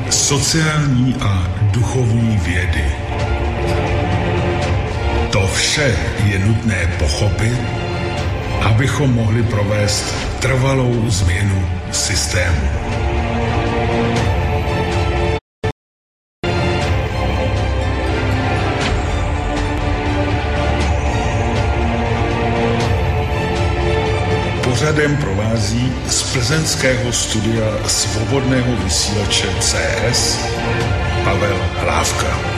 sociální a duchovní vědy. To vše je nutné pochopit, abychom mohli provést trvalou změnu systému. Pořadem provází z plzeňského studia Svobodného vysílače CS Pavel Hlávka.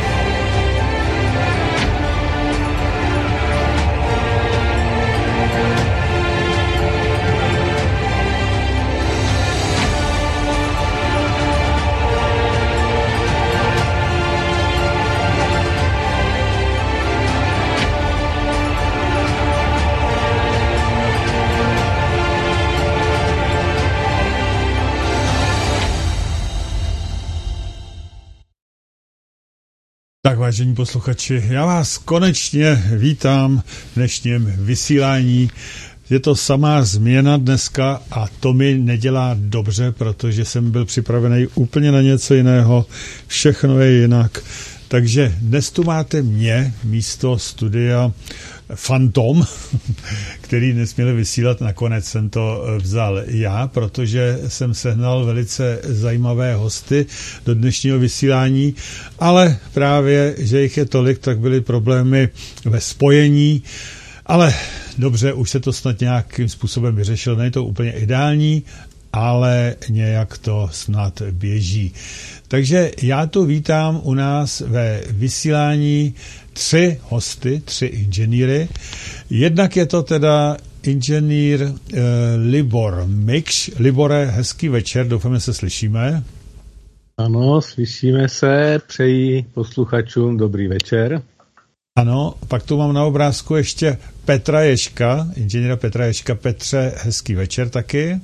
Tak, vážení posluchači, já vás konečně vítám v dnešním vysílání. Je to samá změna dneska a to mi nedělá dobře, protože jsem byl připravený úplně na něco jiného. Všechno je jinak. Takže dnes tu máte mě místo studia Fantom, který nesměl vysílat, nakonec jsem to vzal já, protože jsem sehnal velice zajímavé hosty do dnešního vysílání, ale právě, že jich je tolik, tak byly problémy ve spojení, ale dobře, už se to snad nějakým způsobem vyřešilo, není to úplně ideální, ale nějak to snad běží. Takže já tu vítám u nás ve vysílání 3 hosty, 3 inženýry. Jednak je to teda inženýr Libor Mikš. Libore, hezký večer, doufám, že se slyšíme. Ano, slyšíme se, přeji posluchačům dobrý večer. Ano, pak tu mám na obrázku ještě Petra Ježka, inženýra Petra Ježka. Petře, hezký večer taky.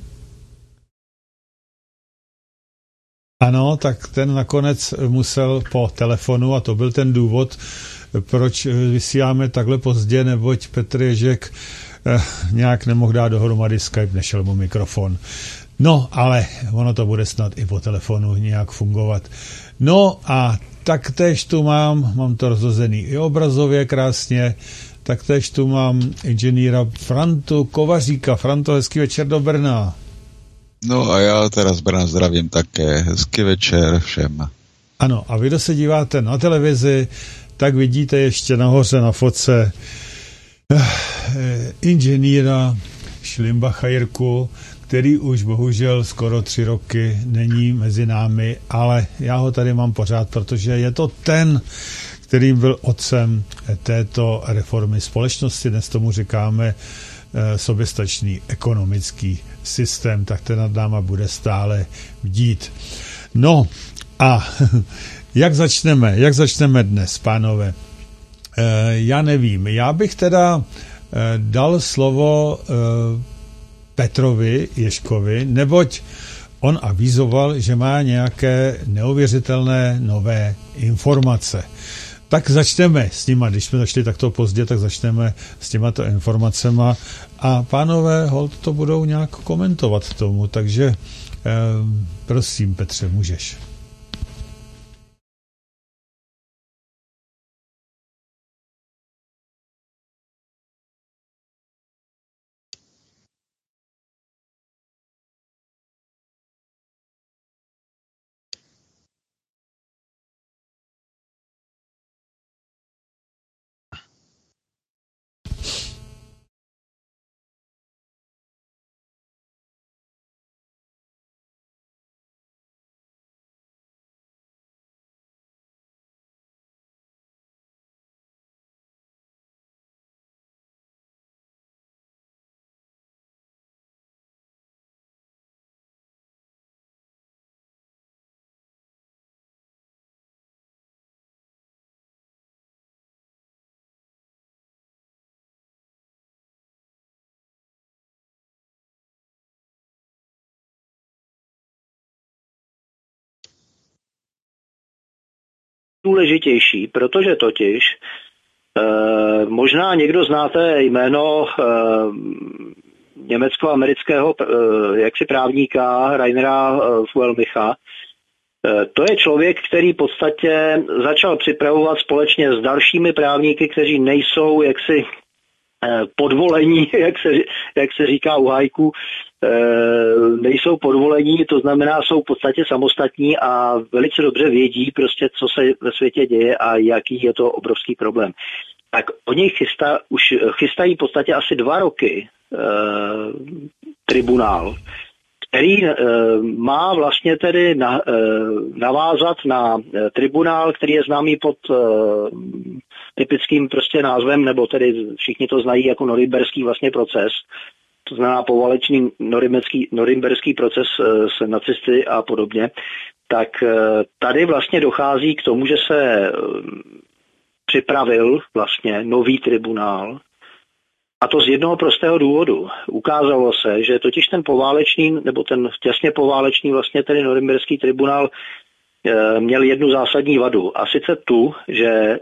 Ano, tak ten nakonec musel po telefonu a to byl ten důvod, proč vysíláme takhle pozdě, neboť Petr Ježek nějak nemohl dát dohromady Skype, nešel mu mikrofon. No, ale ono to bude snad i po telefonu nějak fungovat. No a taktéž tu mám to rozhozený i obrazově krásně, taktéž tu mám inženýra Frantu Kovaříka. Franto, hezký večer do Brna. No a já teda z Brna zdravím také. Hezký večer všem. Ano, a vy, kdo se díváte na televizi, tak vidíte ještě nahoře na fotce inženýra Šlimbacha Jirku, který už bohužel skoro 3 roky není mezi námi, ale já ho tady mám pořád, protože je to ten, který byl otcem této reformy společnosti. Dnes tomu říkáme soběstačný ekonomický systém, tak ten nad náma bude stále bdít. No a jak začneme dnes, pánové? Já nevím, já bych teda dal slovo Petrovi Ježkovi, neboť on avizoval, že má nějaké neuvěřitelné nové informace. Tak začneme s nima, když jsme začali takto pozdě, tak začneme s těmato informacema a pánové holt to budou nějak komentovat tomu, takže prosím, Petře, můžeš. Důležitější, protože totiž možná někdo znáte jméno německo-amerického jaksi právníka Rainera Fuellmicha, To je člověk, který v podstatě začal připravovat společně s dalšími právníky, kteří nejsou jaksi podvolení, jak se říká u hajku, nejsou podvolení, to znamená, jsou v podstatě samostatní a velice dobře vědí prostě, co se ve světě děje a jaký je to obrovský problém. Tak oni chystají v podstatě asi 2 roky tribunál, který má vlastně tedy navázat na tribunál, který je známý pod typickým prostě názvem, nebo tedy všichni to znají jako norimberský vlastně proces. To znamená poválečný norimberský proces s nacisty a podobně. Tak tady vlastně dochází k tomu, že se připravil vlastně nový tribunál. A to z jednoho prostého důvodu. Ukázalo se, že totiž ten poválečný, nebo ten těsně poválečný vlastně tedy norimberský tribunál měl jednu zásadní vadu. A sice tu, že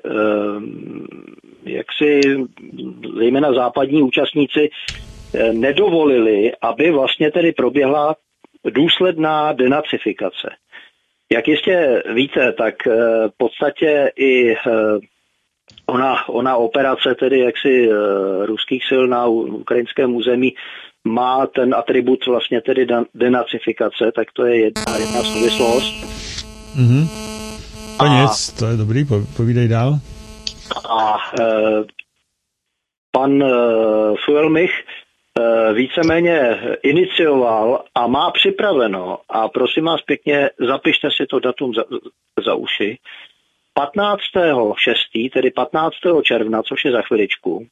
jaksi zejména západní účastníci nedovolili, aby vlastně tedy proběhla důsledná denacifikace. Jak jistě víte, tak v podstatě i ona operace tedy jaksi ruských sil na ukrajinském území má ten atribut vlastně tedy denacifikace, tak to je jedna souvislost. Mhm. To je dobrý, povídej dál. A pan Fuelmich víceméně inicioval a má připraveno, a prosím vás pěkně, zapište si to datum za uši, 15.6., tedy 15. června, což je za chviličku,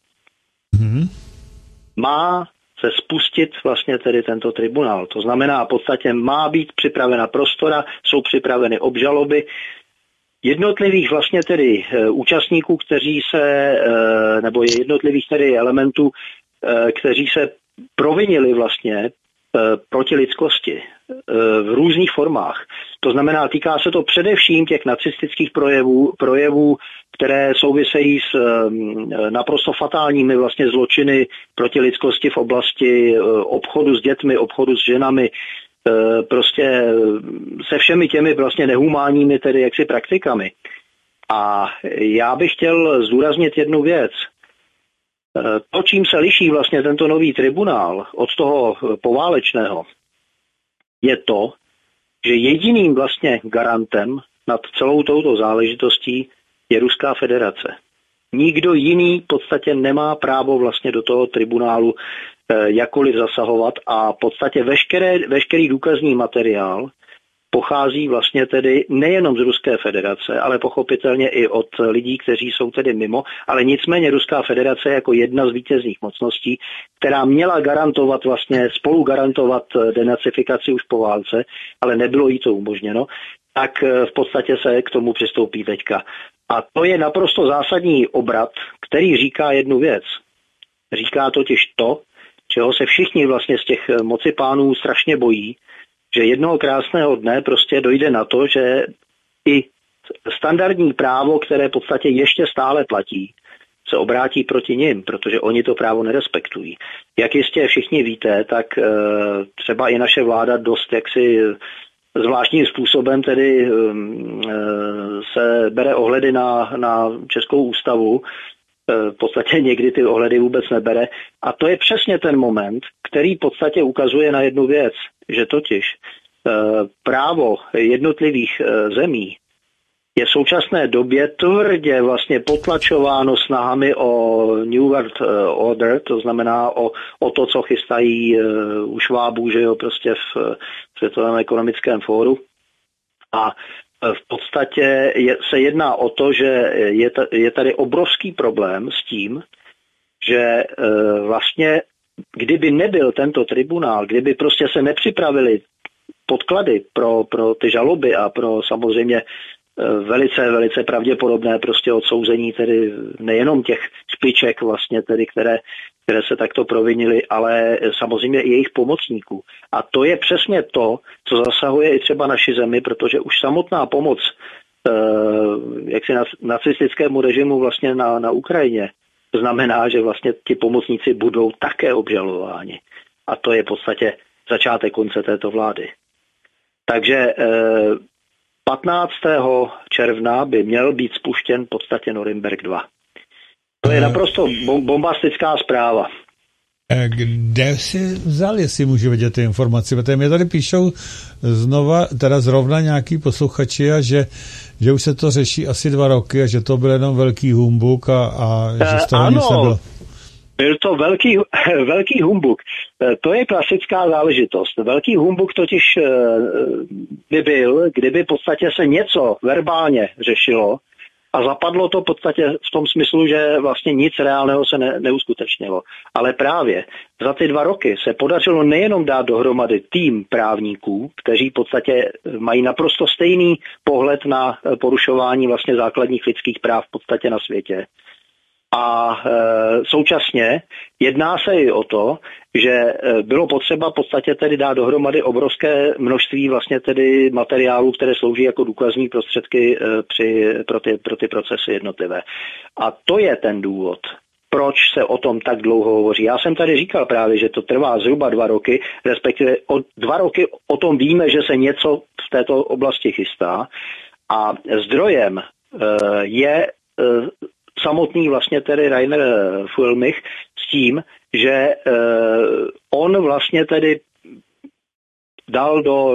má se spustit vlastně tedy tento tribunál. To znamená, v podstatě má být připravena prostora, jsou připraveny obžaloby jednotlivých vlastně tedy účastníků, kteří se, nebo jednotlivých tedy elementů, kteří se provinili vlastně proti lidskosti v různých formách. To znamená, týká se to především těch nacistických projevů, které souvisejí s naprosto fatálními vlastně zločiny proti lidskosti v oblasti obchodu s dětmi, obchodu s ženami, prostě se všemi těmi vlastně nehumánními tedy jaksi praktikami. A já bych chtěl zdůraznit jednu věc. To, čím se liší vlastně tento nový tribunál od toho poválečného, je to, že jediným vlastně garantem nad celou touto záležitostí je Ruská federace. Nikdo jiný v podstatě nemá právo vlastně do toho tribunálu jakkoliv zasahovat a v podstatě veškerý důkazní materiál pochází vlastně tedy nejenom z Ruské federace, ale pochopitelně i od lidí, kteří jsou tedy mimo, ale nicméně Ruská federace jako jedna z vítězných mocností, která měla garantovat vlastně, spolu garantovat denacifikaci už po válce, ale nebylo jí to umožněno, tak v podstatě se k tomu přistoupí teďka. A to je naprosto zásadní obrat, který říká jednu věc. Říká totiž to, čeho se všichni vlastně z těch mocipánů strašně bojí, že jednoho krásného dne prostě dojde na to, že i standardní právo, které v podstatě ještě stále platí, se obrátí proti nim, protože oni to právo nerespektují. Jak jistě všichni víte, tak třeba i naše vláda dost jaksi zvláštním způsobem tedy se bere ohledy na Českou ústavu, v podstatě někdy ty ohledy vůbec nebere. A to je přesně ten moment, který v podstatě ukazuje na jednu věc, že totiž právo jednotlivých zemí je v současné době tvrdě vlastně potlačováno snahami o New World Order, to znamená o to, co chystají u Švábů, že jo, prostě v Světovém ekonomickém fóru. A v podstatě se jedná o to, že je tady obrovský problém s tím, že vlastně kdyby nebyl tento tribunál, kdyby prostě se nepřipravili podklady pro ty žaloby a pro samozřejmě velice, velice pravděpodobné prostě odsouzení tedy nejenom těch špiček vlastně tedy, které se takto provinily, ale samozřejmě i jejich pomocníků. A to je přesně to, co zasahuje i třeba naši zemi, protože už samotná pomoc jaksi nacistickému režimu vlastně na Ukrajině znamená, že vlastně ti pomocníci budou také obžalováni. A to je v podstatě začátek konce této vlády. Takže 15. června by měl být spuštěn v podstatě Norimberg 2. To je naprosto bombastická zpráva. Kde si vzal, jestli můžu vidět ty informace? Protože mě tady píšou zrovna nějaký posluchači, a že už se to řeší asi 2 roky a že to byl jenom velký humbuk a že z toho nic nebylo. Byl to velký humbuk. To je klasická záležitost. Velký humbuk totiž by byl, kdyby v podstatě se něco verbálně řešilo a zapadlo to v podstatě v tom smyslu, že vlastně nic reálného se neuskutečnilo. Ale právě za ty 2 roky se podařilo nejenom dát dohromady tým právníků, kteří v podstatě mají naprosto stejný pohled na porušování vlastně základních lidských práv v podstatě na světě. A současně jedná se i o to, že bylo potřeba v podstatě tedy dát dohromady obrovské množství vlastně tedy materiálů, které slouží jako důkazní prostředky pro ty procesy jednotlivé. A to je ten důvod, proč se o tom tak dlouho hovoří. Já jsem tady říkal právě, že to trvá zhruba 2 roky, respektive 2 roky o tom víme, že se něco v této oblasti chystá a zdrojem je samotný vlastně tedy Rainer Fulmich s tím, že on vlastně tedy dal do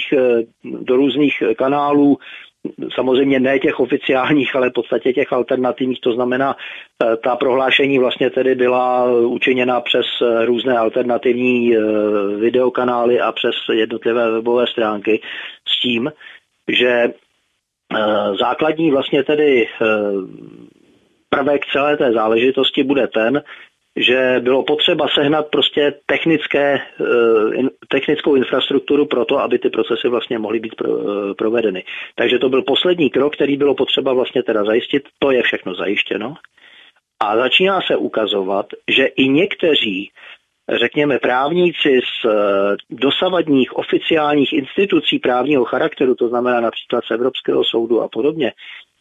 různých kanálů, samozřejmě ne těch oficiálních, ale v podstatě těch alternativních, to znamená, ta prohlášení vlastně tedy byla učiněna přes různé alternativní videokanály a přes jednotlivé webové stránky s tím, že základní vlastně tedy prvek celé té záležitosti bude ten, že bylo potřeba sehnat prostě technickou infrastrukturu pro to, aby ty procesy vlastně mohly být provedeny. Takže to byl poslední krok, který bylo potřeba vlastně teda zajistit. To je všechno zajištěno. A začíná se ukazovat, že i někteří, řekněme, právníci z dosavadních oficiálních institucí právního charakteru, to znamená například z Evropského soudu a podobně,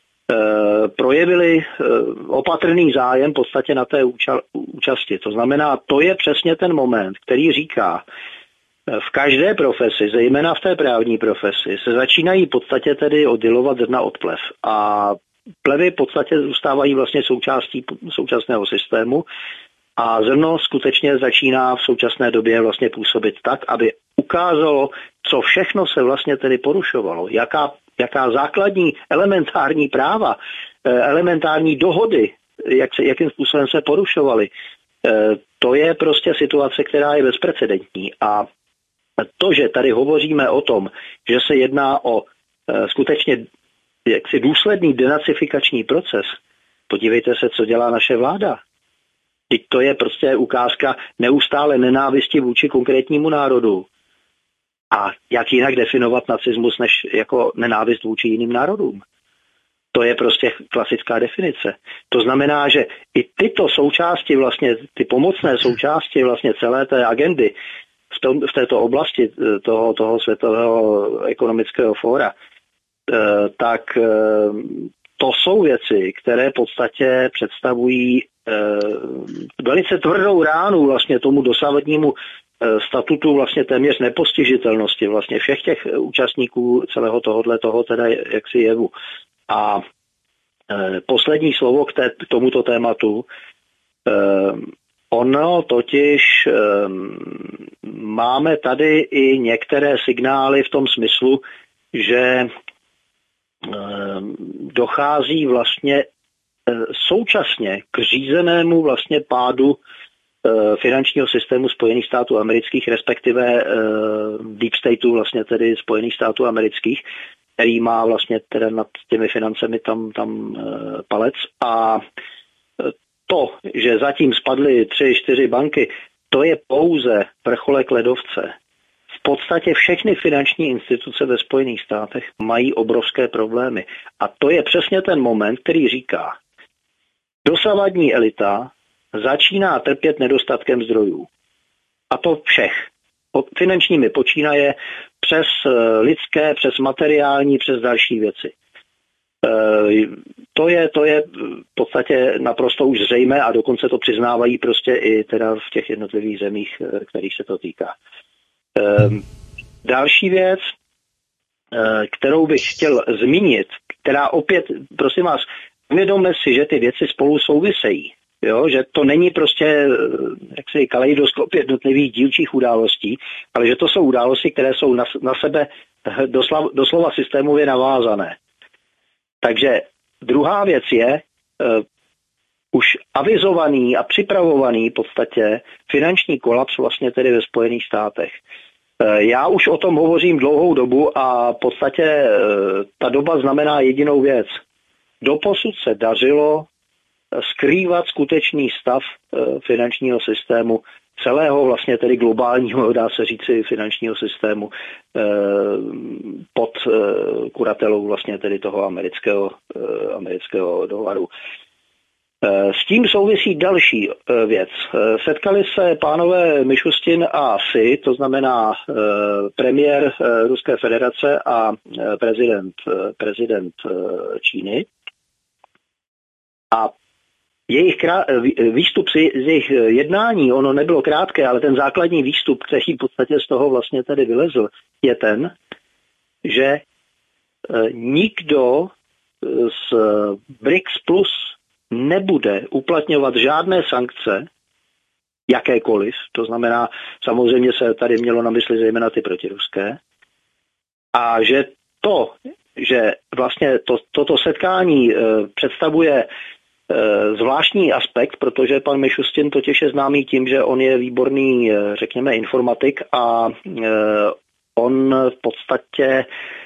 projevili opatrný zájem v podstatě na té účasti. To znamená, to je přesně ten moment, který říká, v každé profesi, zejména v té právní profesi, se začínají v podstatě tedy oddělovat zrna od plev. A plevy v podstatě zůstávají vlastně součástí současného systému a zrno skutečně začíná v současné době vlastně působit tak, aby ukázalo, co všechno se vlastně tedy porušovalo, jaká základní elementární práva, elementární dohody, jakým způsobem se porušovaly. To je prostě situace, která je bezprecedentní. A to, že tady hovoříme o tom, že se jedná o skutečně jaksi důsledný denacifikační proces, podívejte se, co dělá naše vláda. Teď to je prostě ukázka neustále nenávisti vůči konkrétnímu národu. A jak jinak definovat nacismus než jako nenávist vůči jiným národům? To je prostě klasická definice. To znamená, že i tyto součásti, vlastně ty pomocné součásti vlastně celé té agendy v této oblasti toho světového ekonomického fóra, tak to jsou věci, které v podstatě představují velice tvrdou ránu vlastně tomu dosavadnímu statutu vlastně téměř nepostižitelnosti vlastně všech těch účastníků celého toho teda jaksi jevu. A poslední slovo k tomuto tématu. Ono totiž máme tady i některé signály v tom smyslu, že dochází vlastně současně k řízenému vlastně pádu finančního systému Spojených států amerických, respektive Deep Stateu vlastně tedy Spojených států amerických, který má vlastně teda nad těmi financemi tam palec. A to, že zatím spadly 3-4 banky, to je pouze vrcholek ledovce. V podstatě všechny finanční instituce ve Spojených státech mají obrovské problémy. A to je přesně ten moment, který říká, dosavadní elita začíná trpět nedostatkem zdrojů. A to všech. Finančními počínaje přes lidské, přes materiální, přes další věci. To je v podstatě naprosto už zřejmé a dokonce to přiznávají prostě i teda v těch jednotlivých zemích, kterých se to týká. Další věc, kterou bych chtěl zmínit, která opět, prosím vás, uvědomme si, že ty věci spolu souvisejí. Jo, že to není prostě jaksi kaleidoskop jednotlivých dílčích událostí, ale že to jsou události, které jsou na sebe doslova systémově navázané. Takže druhá věc je už avizovaný a připravovaný v podstatě finanční kolaps vlastně tedy ve Spojených státech. Já už o tom hovořím dlouhou dobu a v podstatě ta doba znamená jedinou věc. Doposud se dařilo skrývat skutečný stav finančního systému, celého vlastně tedy globálního, dá se říci, finančního systému pod kuratelou vlastně tedy toho amerického dolaru. S tím souvisí další věc. Setkali se pánové Mišustin a Xi, to znamená premiér Ruské federace a prezident Číny. A jejich výstup z jejich jednání, ono nebylo krátké, ale ten základní výstup, který v podstatě z toho vlastně tedy vylezl, je ten, že nikdo z BRICS Plus nebude uplatňovat žádné sankce, jakékoliv, to znamená, samozřejmě se tady mělo na mysli zejména ty protiruské, a že vlastně toto setkání představuje zvláštní aspekt, protože pan Mišustin totiž je známý tím, že on je výborný, řekněme, informatik a on v podstatě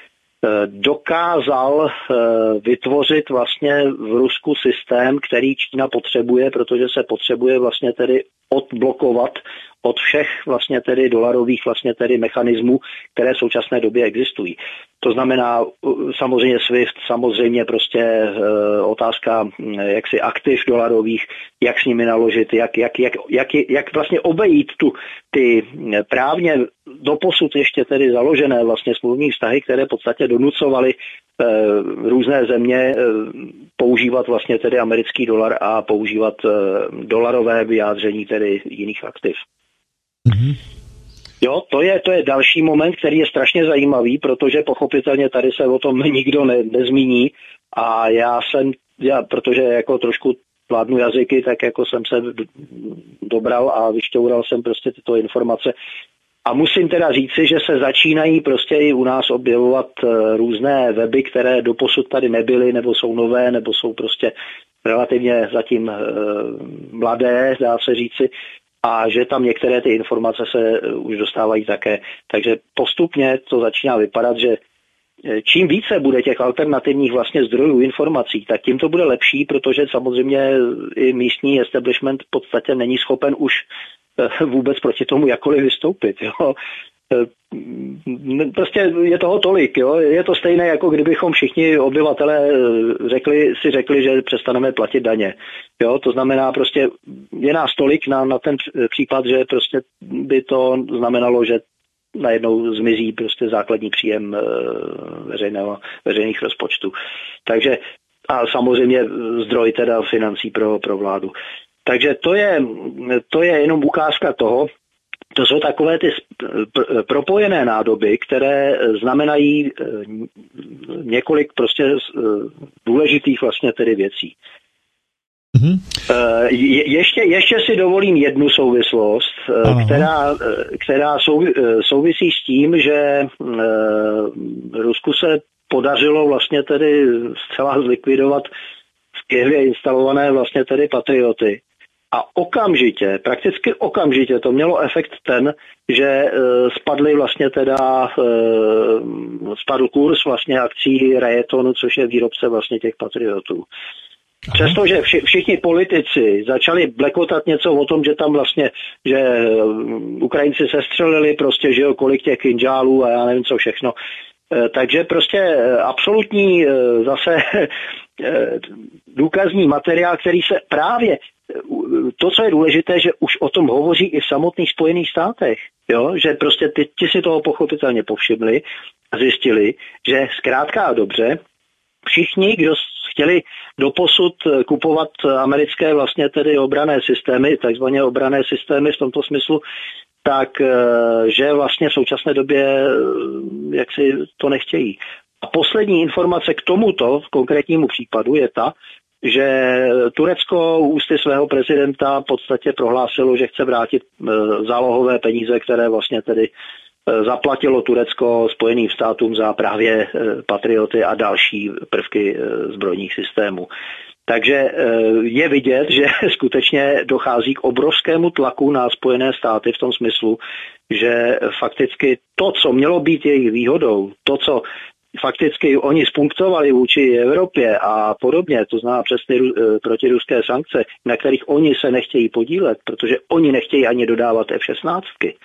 dokázal vytvořit vlastně v Rusku systém, který Čína potřebuje, protože se potřebuje vlastně tedy odblokovat od všech vlastně tedy dolarových vlastně tedy mechanismů, které v současné době existují. To znamená samozřejmě SWIFT, samozřejmě prostě otázka jaksi aktiv dolarových, jak s nimi naložit, jak vlastně obejít ty právně doposud ještě tedy založené vlastně smluvní vztahy, které v podstatě donucovaly různé země používat vlastně tedy americký dolar a používat dolarové vyjádření tedy jiných aktiv. Mm-hmm. Jo, to je další moment, který je strašně zajímavý, protože pochopitelně tady se o tom nikdo nezmíní a já protože jako trošku vládnu jazyky, tak jako jsem se dobral a vyšťoural jsem prostě tyto informace. A musím teda říci, že se začínají prostě i u nás objevovat různé weby, které doposud tady nebyly, nebo jsou nové, nebo jsou prostě relativně zatím mladé, dá se říci, a že tam některé ty informace se už dostávají také. Takže postupně to začíná vypadat, že čím více bude těch alternativních vlastně zdrojů informací, tak tím to bude lepší, protože samozřejmě i místní establishment v podstatě není schopen už vůbec proti tomu jakkoliv vystoupit. Jo. Prostě je toho tolik. Jo. Je to stejné, jako kdybychom všichni obyvatelé řekli, že přestaneme platit daně. Jo. To znamená, prostě je nás tolik na ten případ, že prostě by to znamenalo, že najednou zmizí prostě základní příjem veřejných rozpočtů. Takže a samozřejmě zdroj teda financí pro vládu. Takže to je jenom ukázka toho, to jsou takové ty propojené nádoby, které znamenají několik prostě důležitých vlastně tedy věcí. Mm-hmm. Ještě si dovolím jednu souvislost, která souvisí s tím, že Rusku se podařilo vlastně tedy zcela zlikvidovat skvěle instalované vlastně tedy patrioty. A prakticky okamžitě to mělo efekt ten, že spadl kurz vlastně akcí Rayetonu, což je výrobce vlastně těch patriotů. Přestože všichni politici začali blekotat něco o tom, že tam vlastně, že Ukrajinci sestřelili prostě, že jo, kolik těch kinžálů a já nevím co všechno. Takže prostě absolutní zase důkazní materiál, který se právě, to, co je důležité, že už o tom hovoří i v samotných Spojených státech, jo? Že prostě ti si toho pochopitelně povšimli a zjistili, že zkrátka a dobře všichni, kdo chtěli doposud kupovat americké vlastně tedy obranné systémy, takzvané obranné systémy v tomto smyslu, tak že vlastně v současné době jak si to nechtějí. A poslední informace k tomuto konkrétnímu případu je ta, že Turecko ústy svého prezidenta v podstatě prohlásilo, že chce vrátit zálohové peníze, které vlastně tedy zaplatilo Turecko Spojeným státům za právě patrioty a další prvky zbrojních systémů. Takže je vidět, že skutečně dochází k obrovskému tlaku na Spojené státy v tom smyslu, že fakticky to, co mělo být jejich výhodou, to, co fakticky oni spunktovali vůči Evropě a podobně, to znamená přes ty protiruské sankce, na kterých oni se nechtějí podílet, protože oni nechtějí ani dodávat F-16.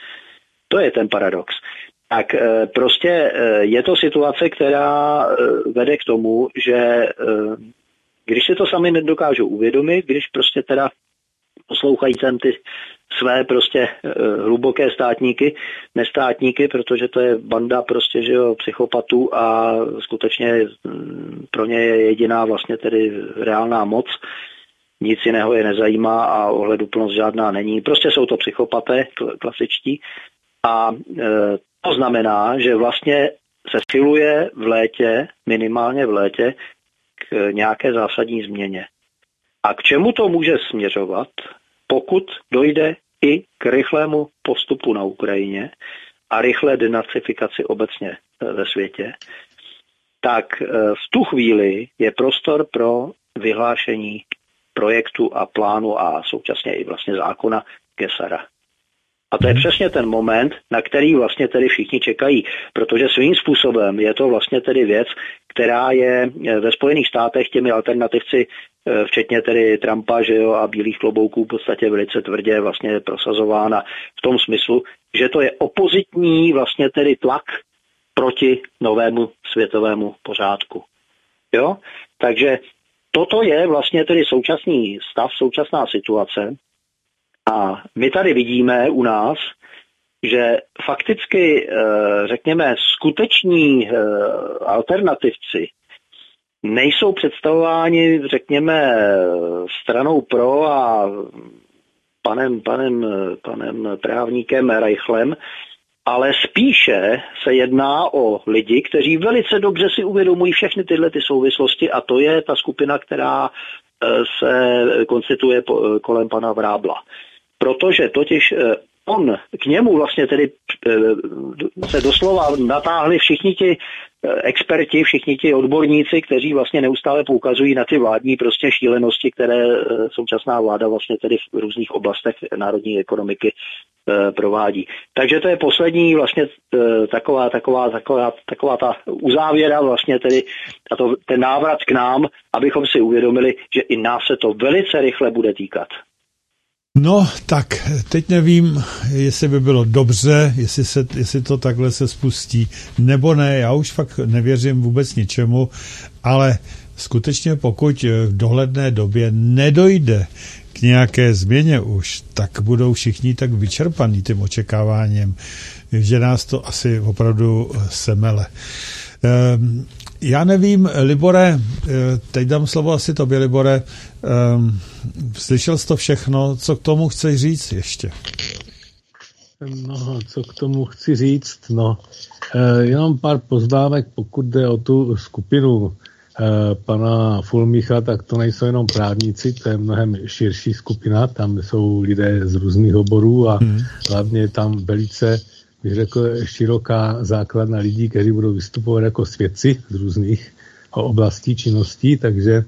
To je ten paradox. Tak prostě je to situace, která vede k tomu, že když si to sami nedokážou uvědomit, když prostě teda poslouchají tam ty své prostě hluboké státníky, nestátníky, protože to je banda prostě, že jo, psychopatů a skutečně pro ně je jediná vlastně tedy reálná moc. Nic jiného je nezajímá a ohleduplnost žádná není. Prostě jsou to psychopaté klasičtí a to znamená, že vlastně se schyluje v létě, minimálně v létě, k nějaké zásadní změně. A k čemu to může směřovat, pokud dojde i k rychlému postupu na Ukrajině a rychlé denacifikaci obecně ve světě, tak v tu chvíli je prostor pro vyhlášení projektu a plánu a současně i vlastně zákona Gesara. A to je přesně ten moment, na který vlastně tedy všichni čekají, protože svým způsobem je to vlastně tedy věc, která je ve Spojených státech těmi alternativci, včetně tedy Trumpa, že jo, a bílých klobouků v podstatě velice tvrdě vlastně prosazována v tom smyslu, že to je opozitní vlastně tedy tlak proti novému světovému pořádku. Jo? Takže toto je vlastně tedy současný stav, současná situace. A my tady vidíme u nás, že fakticky, řekněme, skuteční alternativci nejsou představováni, řekněme, stranou pro a panem právníkem Reichlem, ale spíše se jedná o lidi, kteří velice dobře si uvědomují všechny tyhle ty souvislosti a to je ta skupina, která se konstituje kolem pana Vrábla. Protože totiž on k němu vlastně tedy se doslova natáhli všichni ti experti, všichni ti odborníci, kteří vlastně neustále poukazují na ty vládní prostě šílenosti, které současná vláda vlastně tedy v různých oblastech národní ekonomiky provádí. Takže to je poslední vlastně taková ta uzávěra vlastně tedy a ten návrat k nám, abychom si uvědomili, že i nás se to velice rychle bude týkat. No, tak teď nevím, jestli by bylo dobře, jestli to takhle se spustí, nebo ne, já už fakt nevěřím vůbec ničemu, ale skutečně pokud v dohledné době nedojde k nějaké změně už, tak budou všichni tak vyčerpaní tím očekáváním, že nás to asi opravdu semele. Já nevím, Libore, teď dám slovo asi tobě, Libore, slyšel jsi to všechno, co k tomu chceš říct ještě? No, co k tomu chci říct, jenom pár poznámek, pokud jde o tu skupinu pana Fulmicha, tak to nejsou jenom právníci, to je mnohem širší skupina, tam jsou lidé z různých oborů a hlavně tam velice, bych řekl, široká základna lidí, kteří budou vystupovat jako svědci z různých oblastí činností, takže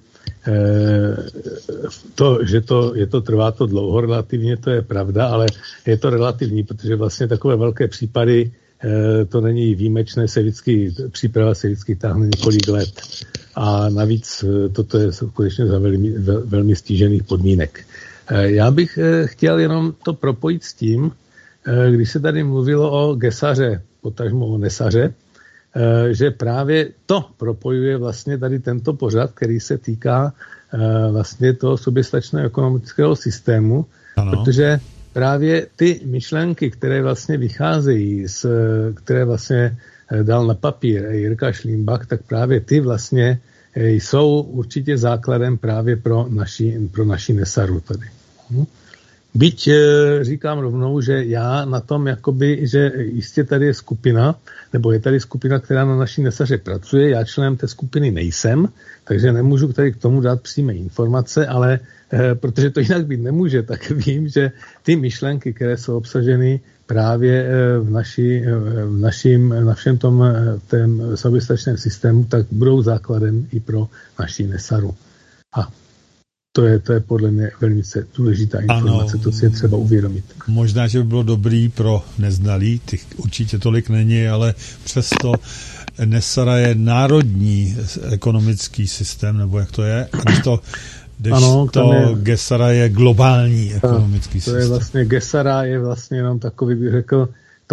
trvá to dlouho relativně, to je pravda, ale je to relativní, protože vlastně takové velké případy, to není výjimečné, příprava se vždycky táhne několik let. A navíc toto je skutečně za velmi stížených podmínek. Já bych chtěl jenom to propojit s tím, když se tady mluvilo o Gesaře, potažmo o Nesaře, že právě to propojuje vlastně tady tento pořad, který se týká vlastně toho soběstačného ekonomického systému, ano. Protože právě ty myšlenky, které vlastně vycházejí, které vlastně dal na papír Jirka Šlímbach, tak právě ty vlastně jsou určitě základem právě pro naši Nesaru tady. Byť říkám rovnou, že já na tom jakoby, že jistě tady je skupina, nebo je tady skupina, která na naší Nesaře pracuje, já členem té skupiny nejsem, takže nemůžu tady k tomu dát přímé informace, ale protože to jinak být nemůže, tak vím, že ty myšlenky, které jsou obsaženy právě v našem tom soběstačném systému, tak budou základem i pro naši Nesaru. A to je podle mě velmi důležitá informace, ano, to si je třeba uvědomit. Možná, že by bylo dobrý pro neznalý, těch určitě tolik není, ale přesto Nesara je národní ekonomický systém, nebo jak to je? Gesara je globální ekonomický systém. To je vlastně, Gesara je vlastně jenom takový, bych řekl,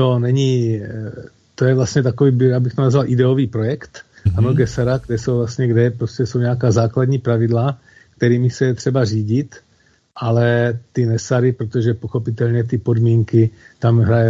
to je vlastně takový, abych to nazval ideový projekt. Ano, Gesara, kde prostě jsou nějaká základní pravidla, kterými se je třeba řídit, ale ty Nesary, protože pochopitelně ty podmínky, tam hraje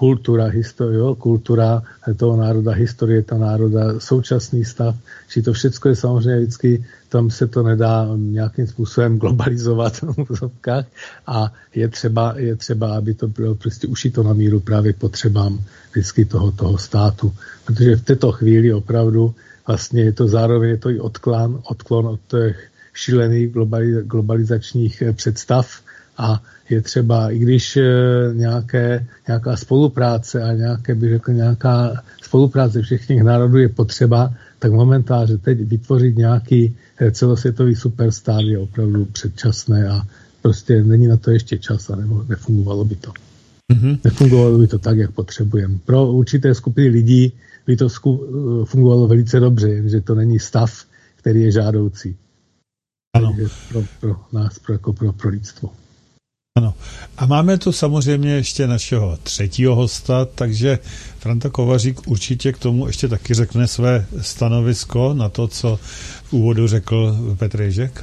kultura toho národa, historie toho národa, současný stav, že to všechno je samozřejmě vždycky, tam se to nedá nějakým způsobem globalizovat v úzovkách a je třeba, aby to bylo prostě ušito na míru právě potřebám vždycky toho státu, protože v této chvíli opravdu vlastně je to zároveň je to i odklon od těch šílených globalizačních představ a je třeba, i když nějaká spolupráce a nějaká spolupráce všech těch národů je potřeba, tak momentálně teď vytvořit nějaký celosvětový superstar je opravdu předčasné a prostě není na to ještě čas a nebo nefungovalo by to. Nefungovalo by to tak, jak potřebujeme. Pro určité skupiny lidí by to fungovalo velice dobře, jenže to není stav, který je žádoucí. Ano. Pro nás, pro lidstvo. Ano. A máme tu samozřejmě ještě našeho třetího hosta, takže Franta Kovařík určitě k tomu ještě taky řekne své stanovisko na to, co v úvodu řekl Petr Ježek.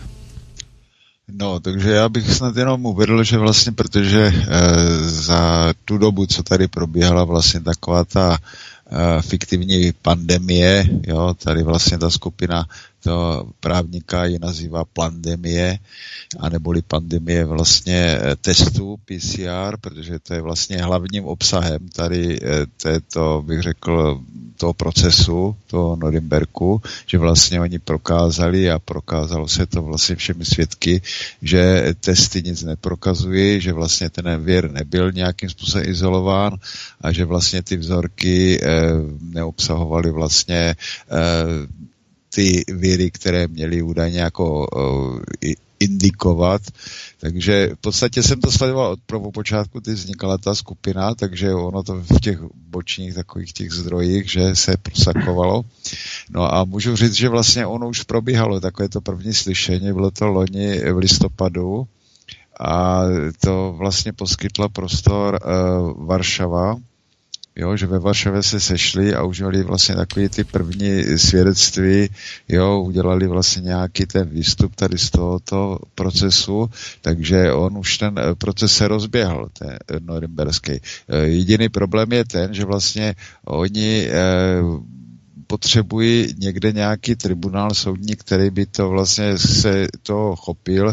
No, takže já bych snad jenom uvedl, že vlastně, protože za tu dobu, co tady probíhala vlastně taková ta fiktivní pandemie, jo, tady vlastně ta skupina toho právníka ji nazývá plandemie, aneboli pandemie vlastně testů PCR, protože to je vlastně hlavním obsahem tady této, bych řekl, toho procesu, toho Norimberku, že vlastně oni prokázali a prokázalo se to vlastně všemi svědky, že testy nic neprokazují, že vlastně ten vir nebyl nějakým způsobem izolován a že vlastně ty vzorky neobsahovaly vlastně ty viry, které měly údajně jako indikovat. Takže v podstatě jsem to sledoval od prvopočátku, kdy vznikala ta skupina, takže ono to v těch bočních takových těch zdrojích, že se prosakovalo. No a můžu říct, že vlastně ono už probíhalo takové to první slyšení, bylo to loni v listopadu a to vlastně poskytla prostor Varšava, jo, že ve Varšavě se sešli a udělali vlastně takový ty první svědectví, jo, udělali vlastně nějaký ten výstup tady z tohoto procesu, takže on už ten proces se rozběhl, ten norimberský. Jediný problém je ten, že vlastně oni potřebují někde nějaký tribunál soudní, který by to vlastně se toho chopil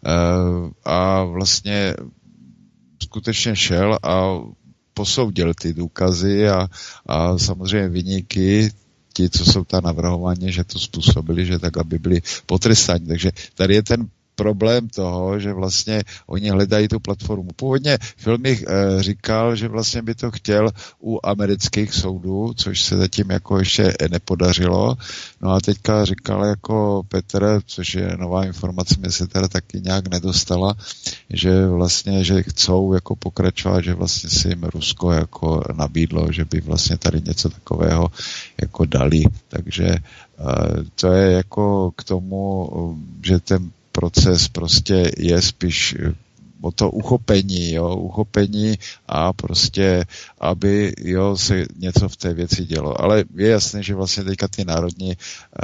a vlastně skutečně šel a posoudil ty důkazy a samozřejmě viníky, ti, co jsou tam navrhovaní, že to způsobili, že tak, aby byli potrestáni. Takže tady je ten problém toho, že vlastně oni hledají tu platformu. Původně Filmich říkal, že vlastně by to chtěl u amerických soudů, což se zatím jako ještě nepodařilo. No a teďka říkal jako Petr, což je nová informace, mě se teda taky nějak nedostala, že vlastně, že chcou jako pokračovat, že vlastně si jim Rusko jako nabídlo, že by vlastně tady něco takového jako dali. Takže to je jako k tomu, že ten proces prostě je spíš o to uchopení a prostě, aby se něco v té věci dělo. Ale je jasné, že vlastně teďka ty národní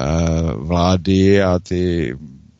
vlády a ty,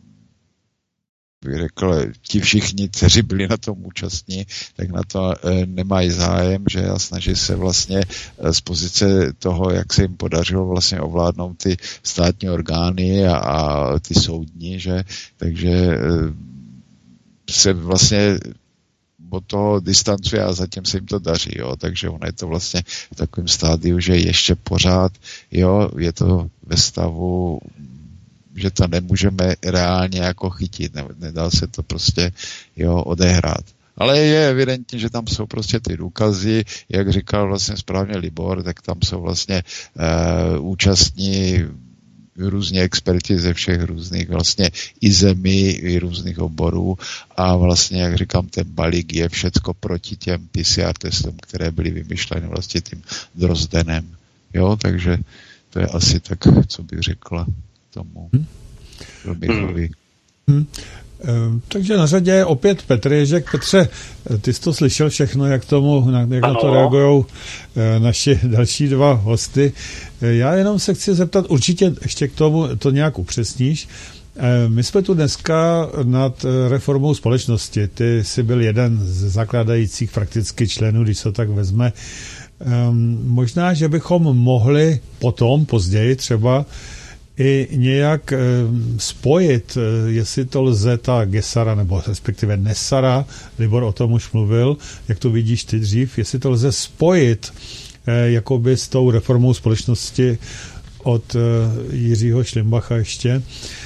bych řekl, ti všichni, kteří byli na tom účastní, tak na to nemají zájem, že a snaží se vlastně z pozice toho, jak se jim podařilo vlastně ovládnout ty státní orgány a ty soudní, že takže se vlastně od toho distancuje a zatím se jim to daří, jo, takže ono je to vlastně v takovém stádiu, že ještě pořád, jo, je to ve stavu, že to nemůžeme reálně jako chytit, nedá se to prostě, jo, odehrát. Ale je evidentní, že tam jsou prostě ty důkazy, jak říkal vlastně správně Libor, tak tam jsou vlastně účastní různí experti ze všech různých vlastně i zemí, i různých oborů a vlastně, jak říkám, ten balík je všecko proti těm PCR testům, které byly vymyšleny vlastně tím Drozdenem. Jo, takže to je asi tak, co bych řekla tomu Robichovi. Takže na řadě je opět Petr Ježek. Petře, ty jsi to slyšel všechno, jak na to reagují naši další dva hosty. Já jenom se chci zeptat, určitě ještě k tomu to nějak upřesníš. My jsme tu dneska nad reformou společnosti. Ty jsi byl jeden z zakládajících prakticky členů, když se tak vezme. Možná, že bychom mohli potom, později třeba, i nějak spojit, jestli to lze ta Gesara, nebo respektive Nesara, Libor o tom už mluvil, jak to vidíš ty dřív, jestli to lze spojit jakoby s tou reformou společnosti od Jiřího Šlimbacha ještě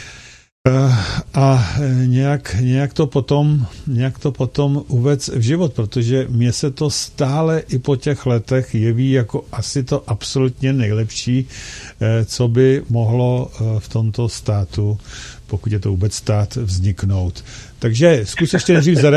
a nějak to potom uvést v život, protože mně se to stále i po těch letech jeví jako asi to absolutně nejlepší, co by mohlo v tomto státu, pokud je to vůbec stát, vzniknout. Takže zkus ještě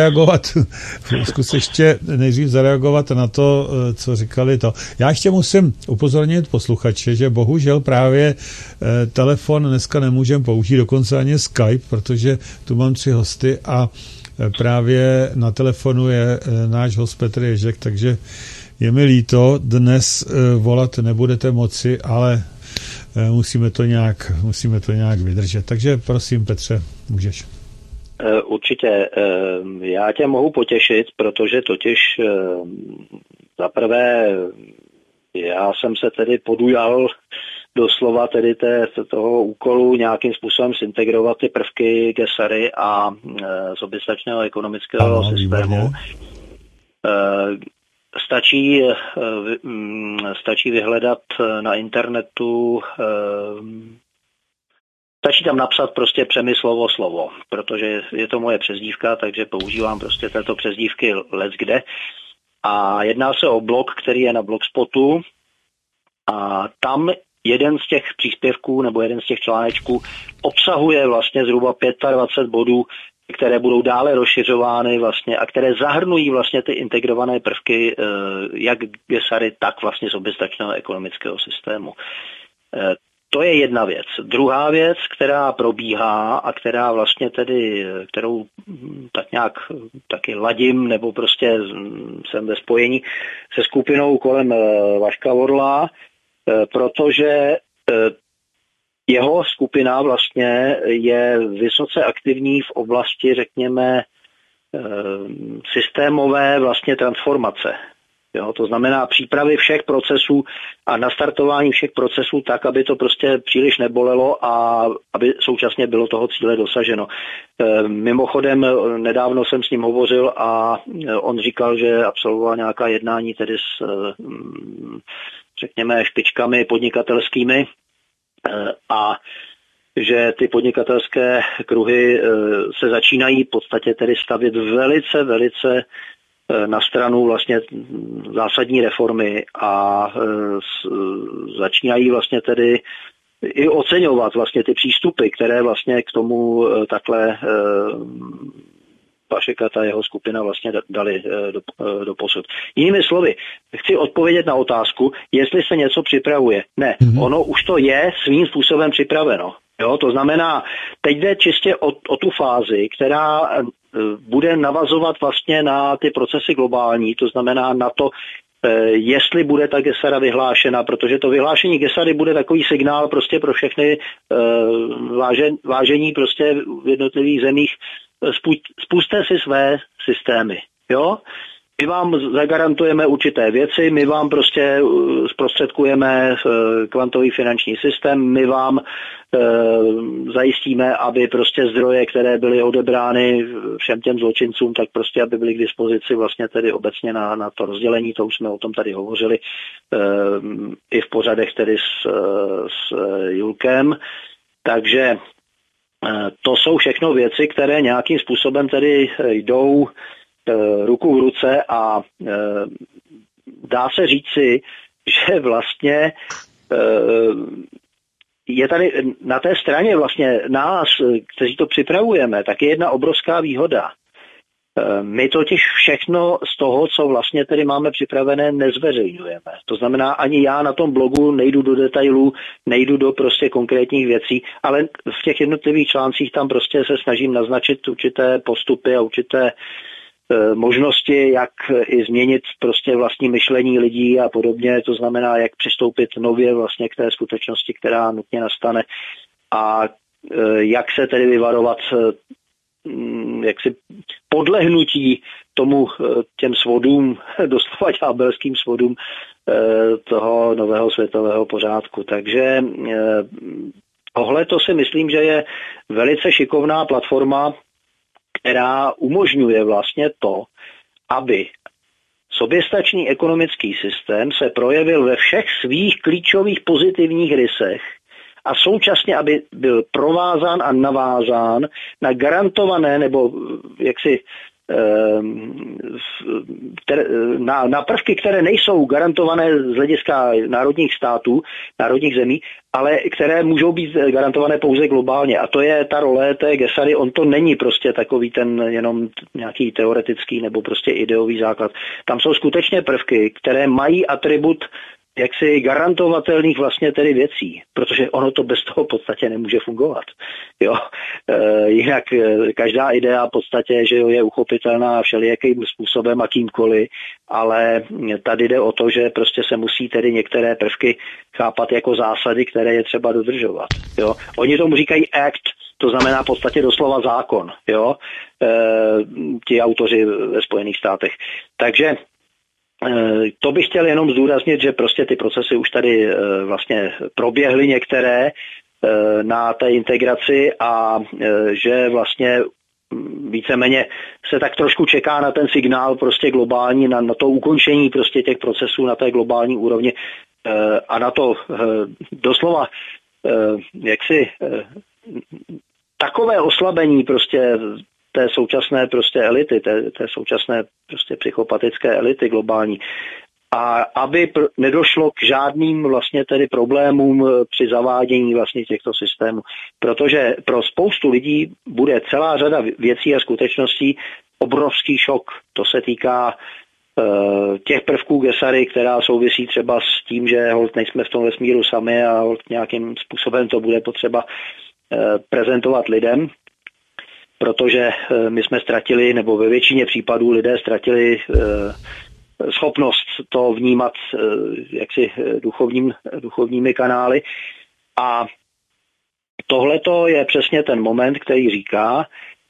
nejdřív zareagovat na to, co říkali to. Já ještě musím upozornit posluchače, že bohužel právě telefon dneska nemůžeme použít, dokonce ani Skype, protože tu mám 3 hosty a právě na telefonu je náš host Petr Ježek, takže je mi líto, dnes volat nebudete moci, ale musíme to nějak vydržet. Takže prosím, Petře, můžeš. Určitě. Já tě mohu potěšit, protože totiž zaprvé já jsem se tedy podujal doslova tedy toho úkolu nějakým způsobem zintegrovat ty prvky Gesary a soběstačného ekonomického systému. Stačí vyhledat na internetu, stačí tam napsat prostě Přemyslovo slovo, protože je to moje přezdívka, takže používám prostě této přezdívky leckde. A jedná se o blog, který je na Blogspotu a tam jeden z těch příspěvků nebo jeden z těch článečků obsahuje vlastně zhruba 25 bodů, které budou dále rozšiřovány vlastně a které zahrnují vlastně ty integrované prvky jak Gesary, tak vlastně soběstačného ekonomického systému. To je jedna věc. Druhá věc, která probíhá a která vlastně tedy, kterou tak nějak taky ladím, nebo prostě jsem ve spojení se skupinou kolem Vaška Orla, protože jeho skupina vlastně je vysoce aktivní v oblasti, řekněme, systémové vlastně transformace. Jo, to znamená přípravy všech procesů a nastartování všech procesů tak, aby to prostě příliš nebolelo a aby současně bylo toho cíle dosaženo. Mimochodem, nedávno jsem s ním hovořil a on říkal, že absolvoval nějaká jednání tedy s, řekněme, špičkami podnikatelskými a že ty podnikatelské kruhy se začínají v podstatě tedy stavět velice na stranu vlastně zásadní reformy a začínají vlastně tedy i oceňovat vlastně ty přístupy, které vlastně k tomu takhle Vašek a ta jeho skupina vlastně dali do posud. Jinými slovy, chci odpovědět na otázku, jestli se něco připravuje. Ne, ono už to je svým způsobem připraveno. Jo, to znamená, teď jde čistě o tu fázi, která bude navazovat vlastně na ty procesy globální, to znamená na to, jestli bude ta Gesara vyhlášena, protože to vyhlášení Gesary bude takový signál prostě pro všechny vážení prostě v jednotlivých zemích, spusťte si své systémy. Jo? my vám zagarantujeme určité věci, my vám prostě zprostředkujeme kvantový finanční systém, my vám zajistíme, aby prostě zdroje, které byly odebrány všem těm zločincům, tak prostě, aby byly k dispozici vlastně tedy obecně na to rozdělení, to už jsme o tom tady hovořili i v pořadech tedy s Julkem. Takže to jsou všechno věci, které nějakým způsobem tedy jdou ruku v ruce a dá se říci, že vlastně je tady na té straně vlastně nás, kteří to připravujeme, tak je jedna obrovská výhoda. My totiž všechno z toho, co vlastně tedy máme připravené, nezveřejňujeme. To znamená, ani já na tom blogu nejdu do detailů, nejdu do prostě konkrétních věcí, ale v těch jednotlivých článcích tam prostě se snažím naznačit určité postupy a určité možnosti, jak i změnit prostě vlastní myšlení lidí a podobně, to znamená, jak přistoupit nově vlastně k té skutečnosti, která nutně nastane a jak se tedy vyvarovat jaksi podlehnutí tomu těm svodům, doslova ďábelským svodům toho nového světového pořádku. Takže tohle to si myslím, že je velice šikovná platforma, která umožňuje vlastně to, aby soběstačný ekonomický systém se projevil ve všech svých klíčových pozitivních rysech a současně, aby byl provázán a navázán na garantované nebo jaksi na prvky, které nejsou garantované z hlediska národních států, národních zemí, ale které můžou být garantované pouze globálně. A to je ta role té Gesary. On to není prostě takový ten jenom nějaký teoretický nebo prostě ideový základ. Tam jsou skutečně prvky, které mají atribut jaksi garantovatelných vlastně tedy věcí, protože ono to bez toho v podstatě nemůže fungovat. Jo? Jinak každá idea v podstatě, že jo, je uchopitelná všelijakým způsobem a kýmkoliv, ale tady jde o to, že prostě se musí tedy některé prvky chápat jako zásady, které je třeba dodržovat. Jo? Oni tomu říkají act, to znamená v podstatě doslova zákon, jo? Ti autoři ve Spojených státech. Takže to bych chtěl jenom zdůraznit, že prostě ty procesy už tady vlastně proběhly některé na té integraci a že vlastně víceméně se tak trošku čeká na ten signál prostě globální, na to ukončení prostě těch procesů na té globální úrovni a na to doslova jaksi takové oslabení prostě té současné prostě elity, té současné prostě psychopatické elity globální. A aby nedošlo k žádným vlastně tedy problémům při zavádění vlastně těchto systémů. Protože pro spoustu lidí bude celá řada věcí a skutečností obrovský šok. To se týká těch prvků Gesary, která souvisí třeba s tím, že holt nejsme v tom vesmíru sami a holt nějakým způsobem to bude potřeba prezentovat lidem. Protože my jsme ztratili, nebo ve většině případů lidé ztratili schopnost to vnímat jaksi duchovními kanály. A tohleto je přesně ten moment, který říká,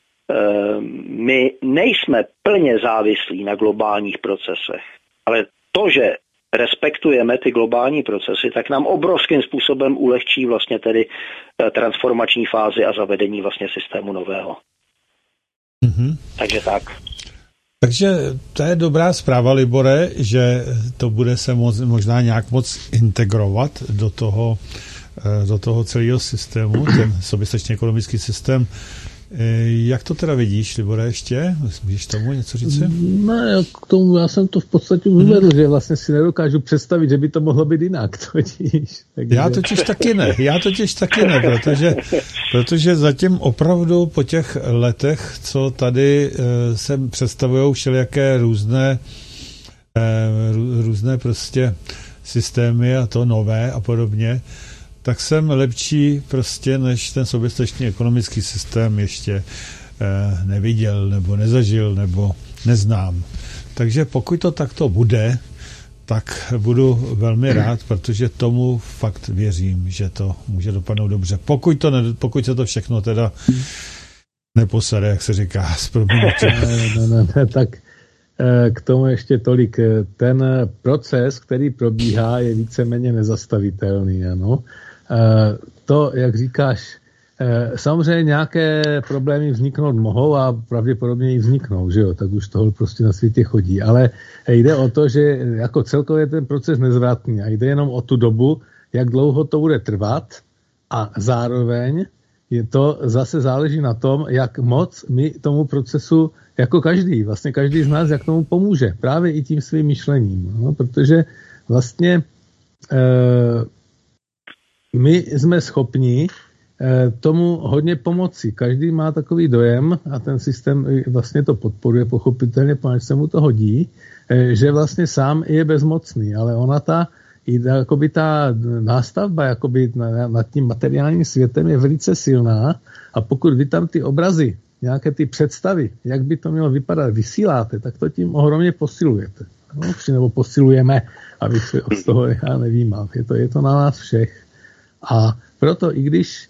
my nejsme plně závislí na globálních procesech, ale to, že respektujeme ty globální procesy, tak nám obrovským způsobem ulehčí vlastně tedy transformační fázi a zavedení vlastně systému nového. Mm-hmm. Takže tak. Takže to je dobrá zpráva, Libore, že to bude se možná nějak moc integrovat do toho celého systému, ten soběstačný ekonomický systém. Jak to teda vidíš, Libore, ještě? Můžeš tomu něco říct? No, k tomu já jsem to v podstatě uvedl, že vlastně si nedokážu představit, že by to mohlo být jinak. Takže... Já totiž taky ne, protože zatím opravdu po těch letech, co tady se představují všelijaké různé prostě systémy a to nové a podobně, tak jsem lepší prostě než ten soběstačný ekonomický systém ještě neviděl, nebo nezažil, nebo neznám. Takže pokud to takto bude, tak budu velmi rád, protože tomu fakt věřím, že to může dopadnout dobře. Pokud se to všechno teda neposere, jak se říká, s prominutím. Ne, tak k tomu ještě tolik. Ten proces, který probíhá, je víceméně nezastavitelný. Ano. To, jak říkáš, samozřejmě nějaké problémy vzniknout mohou a pravděpodobně i vzniknou, že jo? Tak už toho prostě na světě chodí. Ale jde o to, že jako celkově ten proces nezvratný a jde jenom o tu dobu, jak dlouho to bude trvat a zároveň to zase záleží na tom, jak moc my tomu procesu, jako vlastně každý z nás, jak tomu pomůže. Právě i tím svým myšlením. No? Protože vlastně my jsme schopni tomu hodně pomoci. Každý má takový dojem a ten systém vlastně to podporuje pochopitelně, protože se mu to hodí, že vlastně sám je bezmocný, ale ona ta nástavba nad tím materiálním světem je velice silná a pokud vy tam ty obrazy, nějaké ty představy, jak by to mělo vypadat, vysíláte, tak to tím ohromně posilujete. No, nebo posilujeme, abych se z toho já nevímal. Je to na nás všech. A proto i když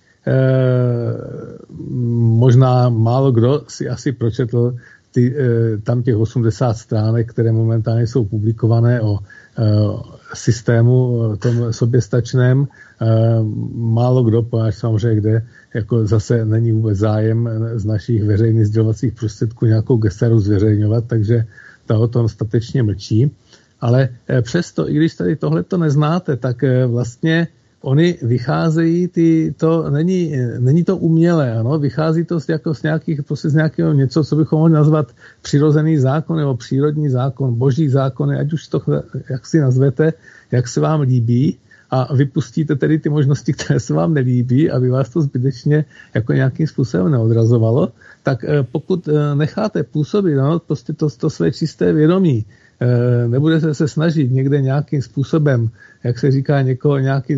možná málo kdo si asi pročetl tam těch 80 stránek, které momentálně jsou publikované o systému tom soběstačném. Málo kdo, poněvadž samozřejmě, kde jako zase není vůbec zájem z našich veřejných sdělovacích prostředků nějakou gestaru zveřejňovat, takže ta o tom statečně mlčí. Ale přesto, i když tady tohleto neznáte, tak vlastně oni vycházejí, není to umělé, ano? Vychází to z nějakého něco, co bychom mohli nazvat přirozený zákon nebo přírodní zákon, boží zákony, ať už to, jak si nazvete, jak se vám líbí a vypustíte tedy ty možnosti, které se vám nelíbí, aby vás to zbytečně jako nějakým způsobem neodrazovalo, tak pokud necháte působit, no, prostě to své čisté vědomí, nebudete se snažit někde nějakým způsobem, jak se říká, někoho nějakým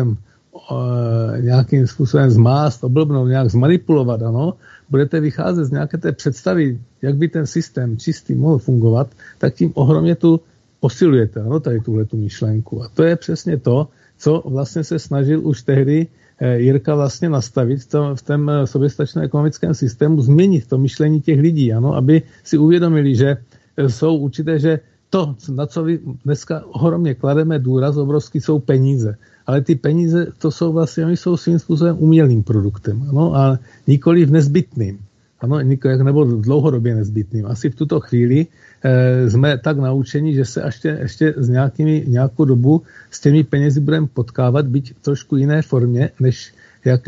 způsobem zmást, oblbnout, nějak zmanipulovat, ano, budete vycházet z nějaké té představy, jak by ten systém čistý mohl fungovat, tak tím ohromně tu posilujete, ano, tady tuhletu myšlenku. A to je přesně to, co vlastně se snažil už tehdy Jirka vlastně nastavit v tom soběstačném ekonomickém systému, změnit to myšlení těch lidí, ano, aby si uvědomili, že jsou určité, že to, na co vy dneska ohromně klademe důraz, obrovský, jsou peníze. Ale ty peníze, to jsou vlastně, oni jsou svým způsobem umělým produktem, ano, a nikoliv nezbytným. Ano, nebo dlouhodobě nezbytným. Asi v tuto chvíli jsme tak naučeni, že se ještě s nějakou dobu s těmi penězi budeme potkávat, byť v trošku jiné formě, než jak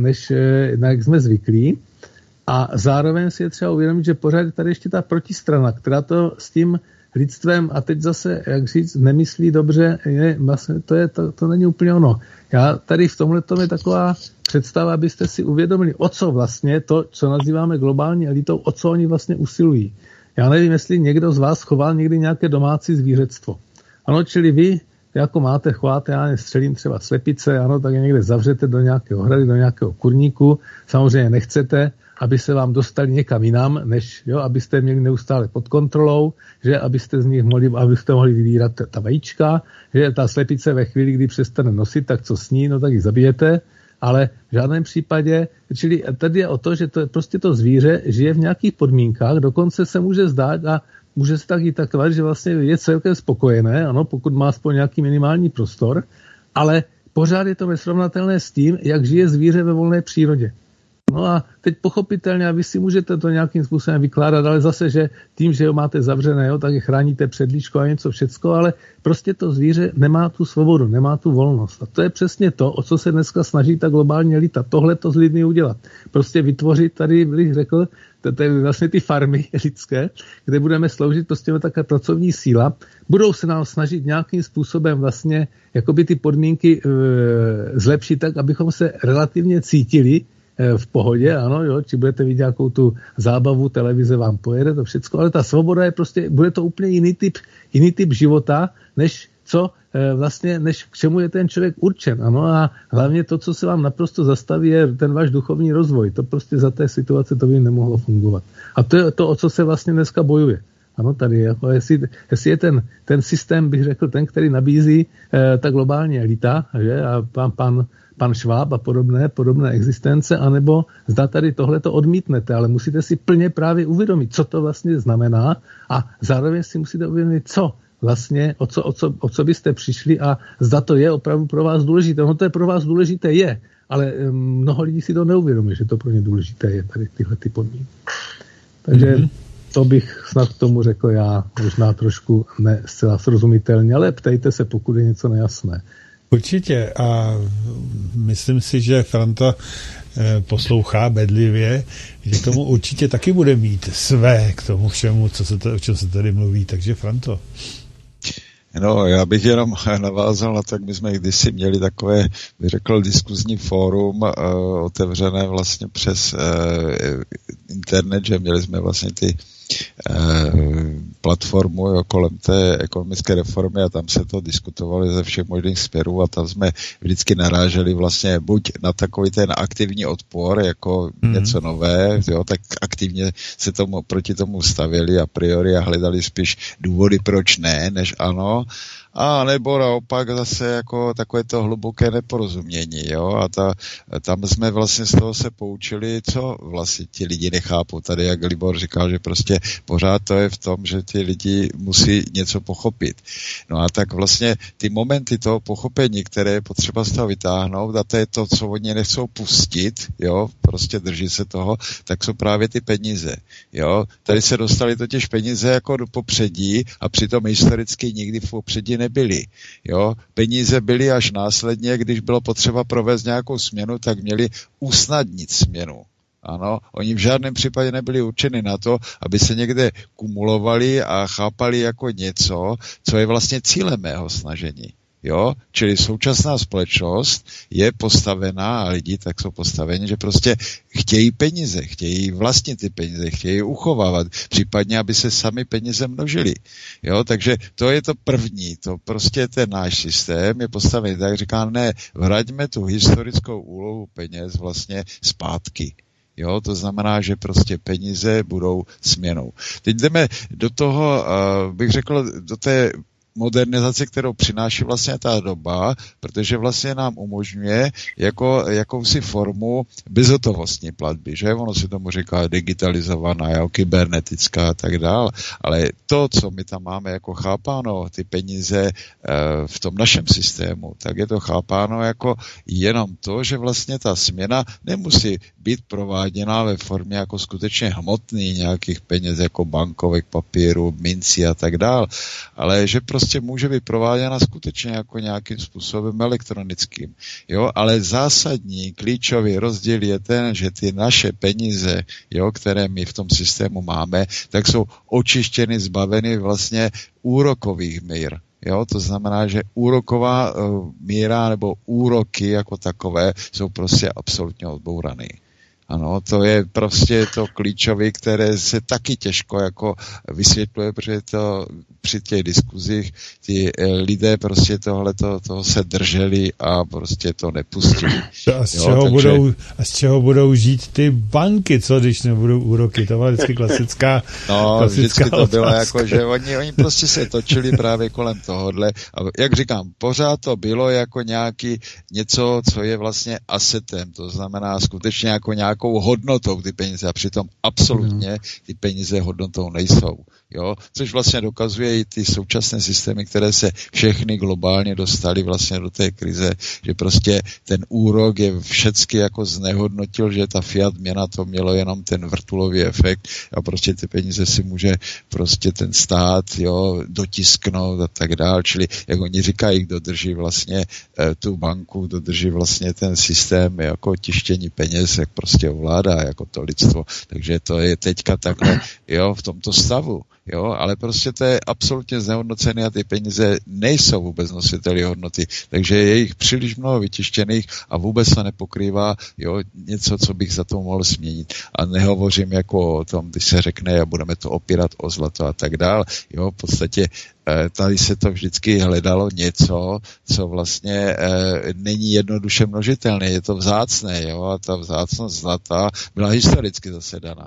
jsme zvyklí. A zároveň si je třeba uvědomit, že pořád je tady ještě ta protistrana, která to s tím lidstvem, a teď zase, jak říct, nemyslí dobře, vlastně to není úplně ono. Já tady v tomhle tom je taková představa, abyste si uvědomili, o co vlastně to, co nazýváme globální elitou, o co oni vlastně usilují. Já nevím, jestli někdo z vás choval někdy nějaké domácí zvířectvo. Ano, čili vy, jako chováte, já nestřelím třeba slepice, ano, tak je někde zavřete do nějakého hrady, do nějakého kurníku. Samozřejmě nechcete, aby se vám dostali někam jinam, než abyste měli neustále pod kontrolou, že abyste mohli vybírat ta vajíčka, že ta slepice ve chvíli, kdy přestane nosit, tak co sní, no tak ji zabijete, ale v žádném případě, čili tady je o to, že prostě to zvíře žije v nějakých podmínkách, dokonce se může zdát a může se tak i takovat, že vlastně je celkem spokojené, ano, pokud má aspoň nějaký minimální prostor, ale pořád je to nesrovnatelné s tím, jak žije zvíře ve volné přírodě. No a teď pochopitelně, a vy si můžete to nějakým způsobem vykládat, ale zase, že tím, že ho máte zavřené, tak je chráníte před líčkou a něco všecko, ale prostě to zvíře nemá tu svobodu, nemá tu volnost. A to je přesně to, o co se dneska snaží ta globální elita. Tohle to s lidmi udělat. Prostě vytvořit tady, bych řekl, to je vlastně ty farmy lidské, kde budeme sloužit prostě také pracovní síla. Budou se nám snažit nějakým způsobem vlastně jakoby ty podmínky zlepšit tak, abychom se relativně cítili v pohodě, ano, jo, či budete vidět nějakou tu zábavu, televize vám pojede, to všecko, ale ta svoboda je prostě, bude to úplně jiný typ života, než k čemu je ten člověk určen, ano, a hlavně to, co se vám naprosto zastaví, je ten váš duchovní rozvoj, to prostě za té situace to by nemohlo fungovat. A to je to, o co se vlastně dneska bojuje. Ano, tady, jako jestli je ten systém, bych řekl, ten, který nabízí ta globální elita, že? A pan Schwab a podobné existence, anebo zda tady tohleto odmítnete, ale musíte si plně právě uvědomit, co to vlastně znamená a zároveň si musíte uvědomit, co vlastně, o co byste přišli a zda to je opravdu pro vás důležité. No to je pro vás důležité je, ale mnoho lidí si to neuvědomí, že to pro ně důležité je tady tyhle ty podmínky. Takže to bych snad k tomu řekl já, možná trošku ne zcela srozumitelně, ale ptejte se, pokud je něco nejasné. Určitě a myslím si, že Franta poslouchá bedlivě, že k tomu určitě taky bude mít své k tomu všemu, o čem se tady mluví. Takže Franto. No, já bych jenom navázal na to, jak my jsme kdysi měli takové, bych řekl, diskuzní fórum otevřené vlastně přes internet, že měli jsme vlastně ty platformu kolem té ekonomické reformy a tam se to diskutovali ze všech možných směrů a tam jsme vždycky naráželi vlastně buď na takový ten aktivní odpor jako něco nové, jo, tak aktivně se proti tomu stavěli a priori a hledali spíš důvody, proč ne, než ano. A nebo naopak zase jako takové to hluboké neporozumění, jo, a tam jsme vlastně z toho se poučili, co vlastně ti lidi nechápou. Tady, jak Libor říkal, že prostě pořád to je v tom, že ti lidi musí něco pochopit. No a tak vlastně ty momenty toho pochopení, které je potřeba z toho vytáhnout, a to je to, co oni nechcou pustit, jo, prostě drží se toho, tak jsou právě ty peníze, jo. Tady se dostali totiž peníze jako do popředí a přitom historicky nikdy v popředí nebyly. Jo? Peníze byly až následně, když bylo potřeba provést nějakou směnu, tak měli usnadnit směnu. Ano, oni v žádném případě nebyli určeni na to, aby se někde kumulovali a chápali jako něco, co je vlastně cílem mého snažení. Jo? Čili současná společnost je postavená a lidi tak jsou postaveni, že prostě chtějí peníze, chtějí vlastnit ty peníze, chtějí uchovávat, případně, aby se sami peníze množili. Jo? Takže to je to první, to prostě ten náš systém je postavený tak, říká, ne, vraťme tu historickou úlohu peněz vlastně zpátky. Jo, to znamená, že prostě peníze budou směnou. Teď jdeme do toho, bych řekl, do té modernizace, kterou přináší vlastně ta doba, protože vlastně nám umožňuje jakousi formu bezhotovostní platby, že? Ono se tomu říká digitalizovaná, jako kybernetická a tak dál, ale to, co my tam máme jako chápáno, ty peníze v tom našem systému, tak je to chápáno jako jenom to, že vlastně ta směna nemusí být prováděna ve formě jako skutečně hmotný nějakých peněz, jako bankovek, papíru, mincí a tak dál, ale že prostě může být prováděna skutečně jako nějakým způsobem elektronickým. Jo, ale zásadní, klíčový rozdíl je ten, že ty naše peníze, jo, které my v tom systému máme, tak jsou očištěny, zbaveny vlastně úrokových mír. Jo, to znamená, že úroková míra nebo úroky jako takové jsou prostě absolutně odbourané. Ano, to je prostě to klíčové, které se taky těžko jako vysvětluje, protože to při těch diskuzích ti lidé prostě toho se drželi a prostě to nepustili. A z čeho budou žít ty banky, co když nebudou úroky? To byla vždycky klasická vždycky to otázka. bylo jako, že oni prostě se točili právě kolem tohohle. A jak říkám, pořád to bylo jako něco, co je vlastně asetem, to znamená skutečně jako nějakou hodnotou ty peníze a přitom absolutně ty peníze hodnotou nejsou. Jo? Což vlastně dokazuje i ty současné systémy, které se všechny globálně dostaly vlastně do té krize, že prostě ten úrok je všecky jako znehodnotil, že ta fiat měna to mělo jenom ten vrtulový efekt a prostě ty peníze si může prostě ten stát dotisknout a tak dál, čili jak oni říkají, kdo drží vlastně tu banku, kdo drží vlastně ten systém jako tištění peněz, jak prostě ovládá jako to lidstvo, takže to je teďka takhle v tomto stavu. Jo, ale prostě to je absolutně znehodnocené a ty peníze nejsou vůbec nositeli hodnoty, takže je jich příliš mnoho vytištěných a vůbec se nepokrývá něco, co bych za to mohl změnit. A nehovořím jako o tom, když se řekne a budeme to opírat o zlato a tak dál. Jo, v podstatě tady se to vždycky hledalo něco, co vlastně není jednoduše množitelné, je to vzácné, jo, a ta vzácnost zlata byla historicky zase daná.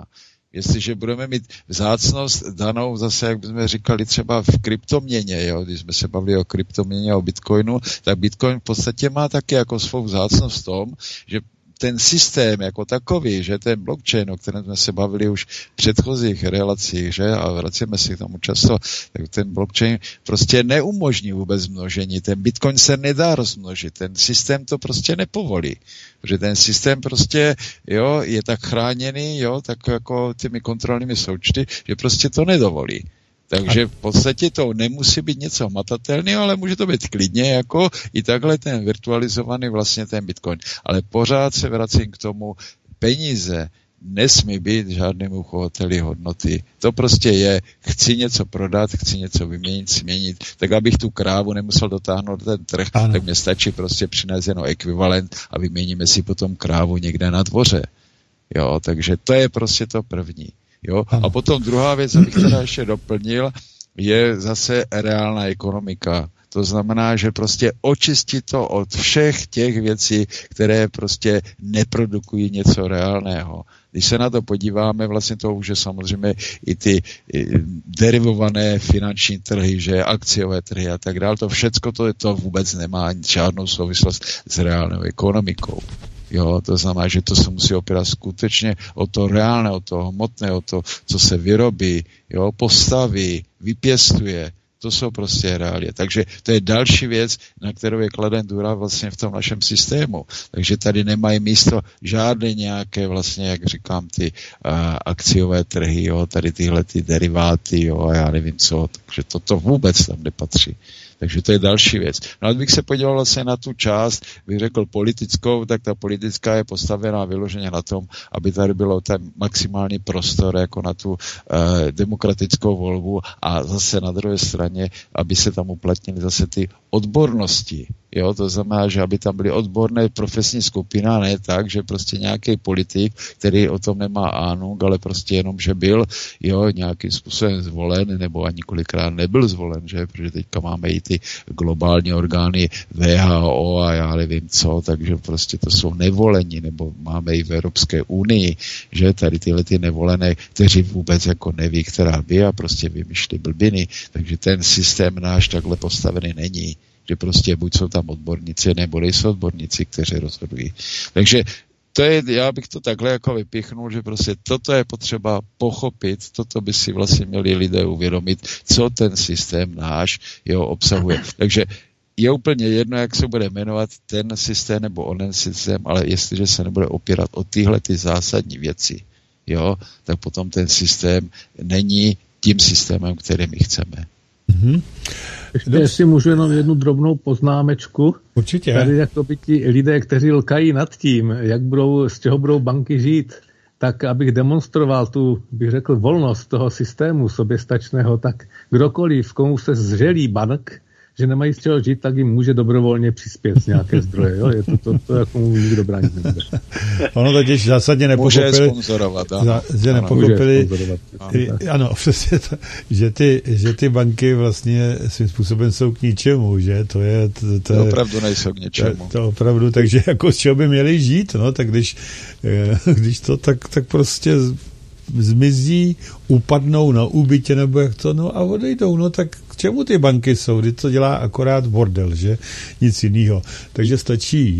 Jestliže budeme mít vzácnost danou zase, jak jsme říkali, třeba v kryptoměně, jo, když jsme se bavili o kryptoměně, o Bitcoinu, tak Bitcoin v podstatě má taky jako svou vzácnost v tom, že ten systém jako takový, že ten blockchain, o kterém jsme se bavili už v předchozích relacích, že, a vracíme si k tomu často, tak ten blockchain prostě neumožní vůbec množení. Ten Bitcoin se nedá rozmnožit, ten systém to prostě nepovolí. Protože ten systém prostě, jo, je tak chráněný, jo, tak jako těmi kontrolními součty, že prostě to nedovolí. Takže v podstatě to nemusí být něco hmatatelného, ale může to být klidně jako i takhle ten virtualizovaný vlastně ten Bitcoin. Ale pořád se vracím k tomu, peníze nesmí být žádným uchovateli hodnoty. To prostě je, chci něco prodat, chci něco vyměnit, směnit, tak abych tu krávu nemusel dotáhnout ten trh, ano. Tak mě stačí prostě přinést jenom ekvivalent a vyměníme si potom krávu někde na dvoře. Jo, takže to je prostě to první. Jo? A potom druhá věc, abych teda ještě doplnil, je zase reálná ekonomika. To znamená, že prostě očistit to od všech těch věcí, které prostě neprodukují něco reálného. Když se na to podíváme, vlastně to už je samozřejmě i ty derivované finanční trhy, že akciové trhy a tak dále, to všecko to vůbec nemá žádnou souvislost s reálnou ekonomikou. Jo, to znamená, že to se musí opírat skutečně o to reálné, o to hmotné, o to, co se vyrobí, jo, postaví, vypěstuje. To jsou prostě reálie. Takže to je další věc, na kterou je kladen důraz vlastně v tom našem systému. Takže tady nemají místo žádné nějaké vlastně, jak říkám, ty akciové trhy, jo, tady tyhle ty deriváty, jo, a já nevím co. Takže toto vůbec tam nepatří. Takže to je další věc. No a kdybych se podíval vlastně na tu část, bych řekl politickou, tak ta politická je postavená vyloženě na tom, aby tady bylo ten maximální prostor jako na tu demokratickou volbu a zase na druhé straně, aby se tam uplatnily zase ty odbornosti. Jo, to znamená, že aby tam byly odborné profesní skupina, ne tak, že prostě nějaký politik, který o tom nemá ánung, ale prostě jenom, že byl, jo, nějakým způsobem zvolen, nebo ani kolikrát nebyl zvolen, že, protože teďka máme i ty globální orgány WHO a já nevím co, takže prostě to jsou nevolení, nebo máme i v Evropské unii, že tady tyhle ty nevolené, kteří vůbec jako neví, která by a prostě vymýšlí blbiny, takže ten systém náš takhle postavený není. Že prostě buď jsou tam odborníci, nebo nejsou odborníci, kteří rozhodují. Takže to je, já bych to takhle jako vypichnul, že prostě toto je potřeba pochopit, toto by si vlastně měli lidé uvědomit, co ten systém náš jeho obsahuje. Takže je úplně jedno, jak se bude jmenovat ten systém nebo onen systém, ale jestliže se nebude opírat o tyhle ty zásadní věci, jo, tak potom ten systém není tím systémem, který my chceme. Mm-hmm. Ještě jestli můžu jenom jednu drobnou poznámečku. Určitě. Tady jako by ti lidé, kteří lkají nad tím, z čeho budou banky žít, tak abych demonstroval tu, bych řekl, volnost toho systému soběstačného, tak kdokoliv, komu se zželí bank, že nemají z čeho žít, tak jim může dobrovolně přispět z nějaké zdroje. Jo? Je to jako mu nikdo bránit nebude. Ono totiž zásadně nepochopili. Může sponzorovat. Že nepochopili, ano, přesně to, že ty banky vlastně svým způsobem jsou k ničemu, že? To opravdu nejsou k ničemu. To opravdu, takže jako z čeho by měli žít, no, tak když to tak prostě zmizí, upadnou na úbytě nebo jak to, no a odejdou, no tak k čemu ty banky jsou? Když to dělá akorát bordel, že? Nic jiného. Takže stačí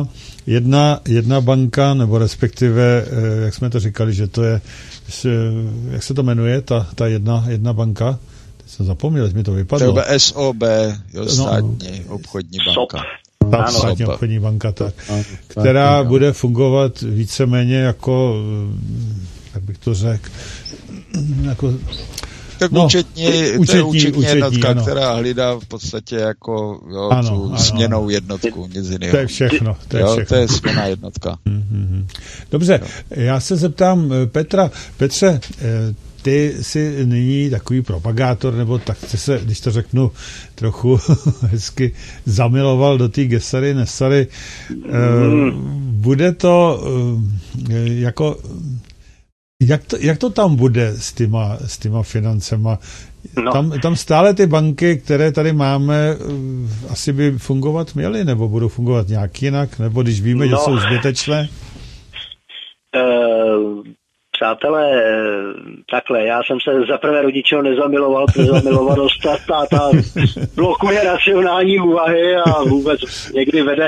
jedna banka, nebo respektive, jak jsme to říkali, že to je, jak se to jmenuje, ta jedna banka? Teď jsem zapomněl, že mi to vypadlo. To je SOB, jo, státní obchodní banka. Státní obchodní banka, která bude fungovat víceméně jako, jak bych to řekl, jako... Tak účetní jednotka, ano. Která hlídá v podstatě jako směnou jednotku, nic jiného. To je všechno. To je směná jednotka. Dobře, já se zeptám Petra. Petře, ty jsi nyní takový propagátor, nebo tak se, když to řeknu trochu hezky, zamiloval do té Gesary, Nesary. Bude to jako... Jak to tam bude s těma financema? No. Tam stále ty banky, které tady máme, asi by fungovat měly, nebo budou fungovat nějak jinak, nebo když víme, že jsou zbytečné? Přátelé, takhle, já jsem se za prvé rodičeho nezamiloval, protože zamilovanost ta blokuje racionální úvahy a vůbec někdy vede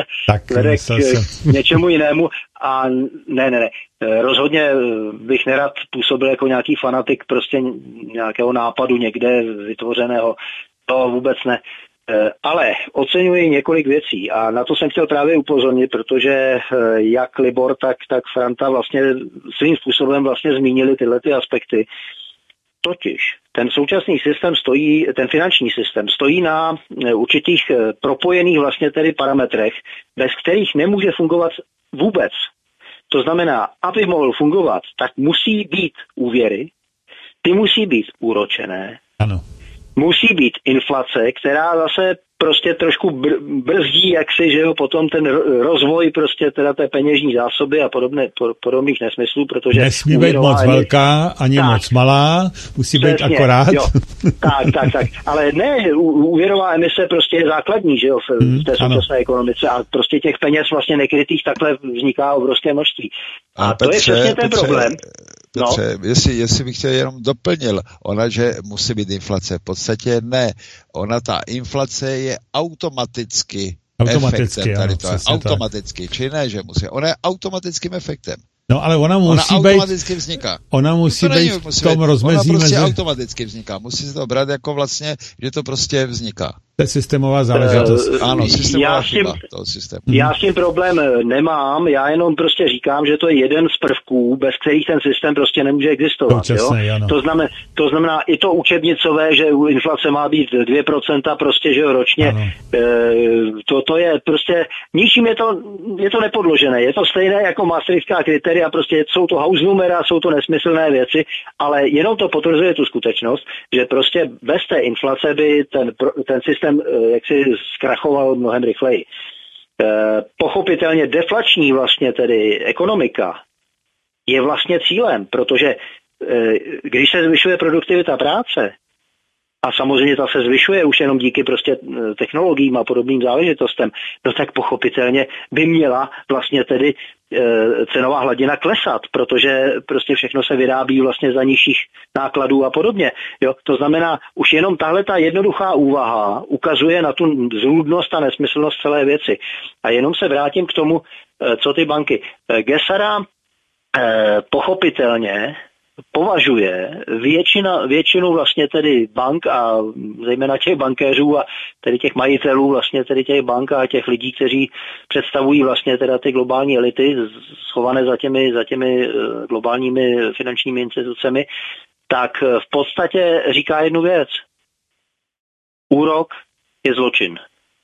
k něčemu jinému. A ne. Rozhodně bych nerad působil jako nějaký fanatik prostě nějakého nápadu někde vytvořeného. To vůbec ne. Ale oceňuji několik věcí a na to jsem chtěl právě upozornit, protože jak Libor, tak Franta vlastně svým způsobem vlastně zmínili tyhle ty aspekty. Totiž ten současný systém ten finanční systém stojí na určitých propojených vlastně tedy parametrech, bez kterých nemůže fungovat vůbec. To znamená, aby mohl fungovat, tak musí být úvěry, ty musí být úročené. Ano. Musí být inflace, která zase prostě trošku brzdí jaksi, že jo, potom ten rozvoj prostě teda té peněžní zásoby a podobných nesmyslů, protože nesmí být moc velká, ani moc malá, musí být akorát. Jo. Tak. Ale ne, úvěrová emise prostě je základní, že jo, v té současné ekonomice a prostě těch peněz vlastně nekrytých takhle vzniká obrovské množství. A to je přesně ten problém. Petře, jestli bych tě jenom doplnil, ona, že musí být inflace, v podstatě ne. Ona, ta inflace je automaticky efektem. Tady to je automaticky, či ne, že musí. Ona je automatickým efektem. No, ale ona automaticky vzniká. Ona musí být v tom rozmezí ona prostě automaticky vzniká. Musí se to brát jako vlastně, že to prostě vzniká. To je systémová záležitost. Ano, systémová chyba toho systému. Já s tím problém nemám, já jenom prostě říkám, že to je jeden z prvků, bez kterých ten systém prostě nemůže existovat. Počasnej, jo? To znamená i to učebnicové, že inflace má být 2% prostě, že ročně. To je prostě, ničím je to nepodložené. Je to stejné jako maastrichtská kritéria, prostě jsou to hausnumera, jsou to nesmyslné věci, ale jenom to potvrzuje tu skutečnost, že prostě bez té inflace by ten systém jaksi zkrachoval mnohem rychleji. Pochopitelně deflační vlastně tedy ekonomika je vlastně cílem, protože když se zvyšuje produktivita práce, a samozřejmě ta se zvyšuje už jenom díky prostě technologiím a podobným záležitostem, no tak pochopitelně by měla vlastně tedy cenová hladina klesat, protože prostě všechno se vyrábí vlastně za nižších nákladů a podobně. Jo? To znamená, už jenom tahle ta jednoduchá úvaha ukazuje na tu zrůdnost a nesmyslnost celé věci. A jenom se vrátím k tomu, co ty banky. Gesara pochopitelně považuje většinu vlastně tedy bank a zejména těch bankéřů a tedy těch majitelů vlastně tedy těch bank a těch lidí, kteří představují vlastně teda ty globální elity schované za těmi globálními finančními institucemi, tak v podstatě říká jednu věc. Úrok je zločin.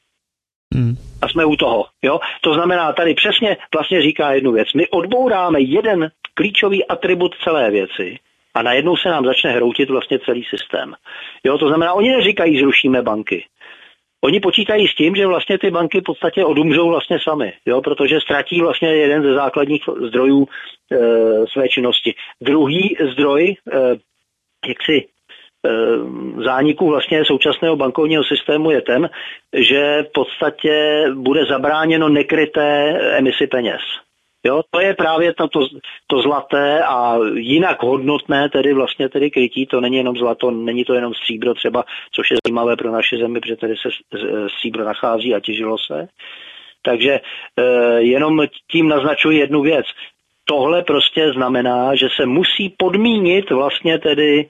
A jsme u toho. Jo? To znamená, tady přesně vlastně říká jednu věc. My odbouráme jeden klíčový atribut celé věci a najednou se nám začne hroutit vlastně celý systém. Jo? To znamená, oni neříkají, zrušíme banky. Oni počítají s tím, že vlastně ty banky v podstatě odumřou vlastně sami, jo? Protože ztratí vlastně jeden ze základních zdrojů své činnosti. Druhý zdroj, zániku vlastně současného bankovního systému je ten, že v podstatě bude zabráněno nekryté emisi peněz. Jo, to je právě to zlaté a jinak hodnotné tedy vlastně tedy krytí, to není jenom zlato, není to jenom stříbro třeba, což je zajímavé pro naše zemi, protože tady se stříbro nachází a těžilo se. Takže jenom tím naznačuji jednu věc. Tohle prostě znamená, že se musí podmínit vlastně tedy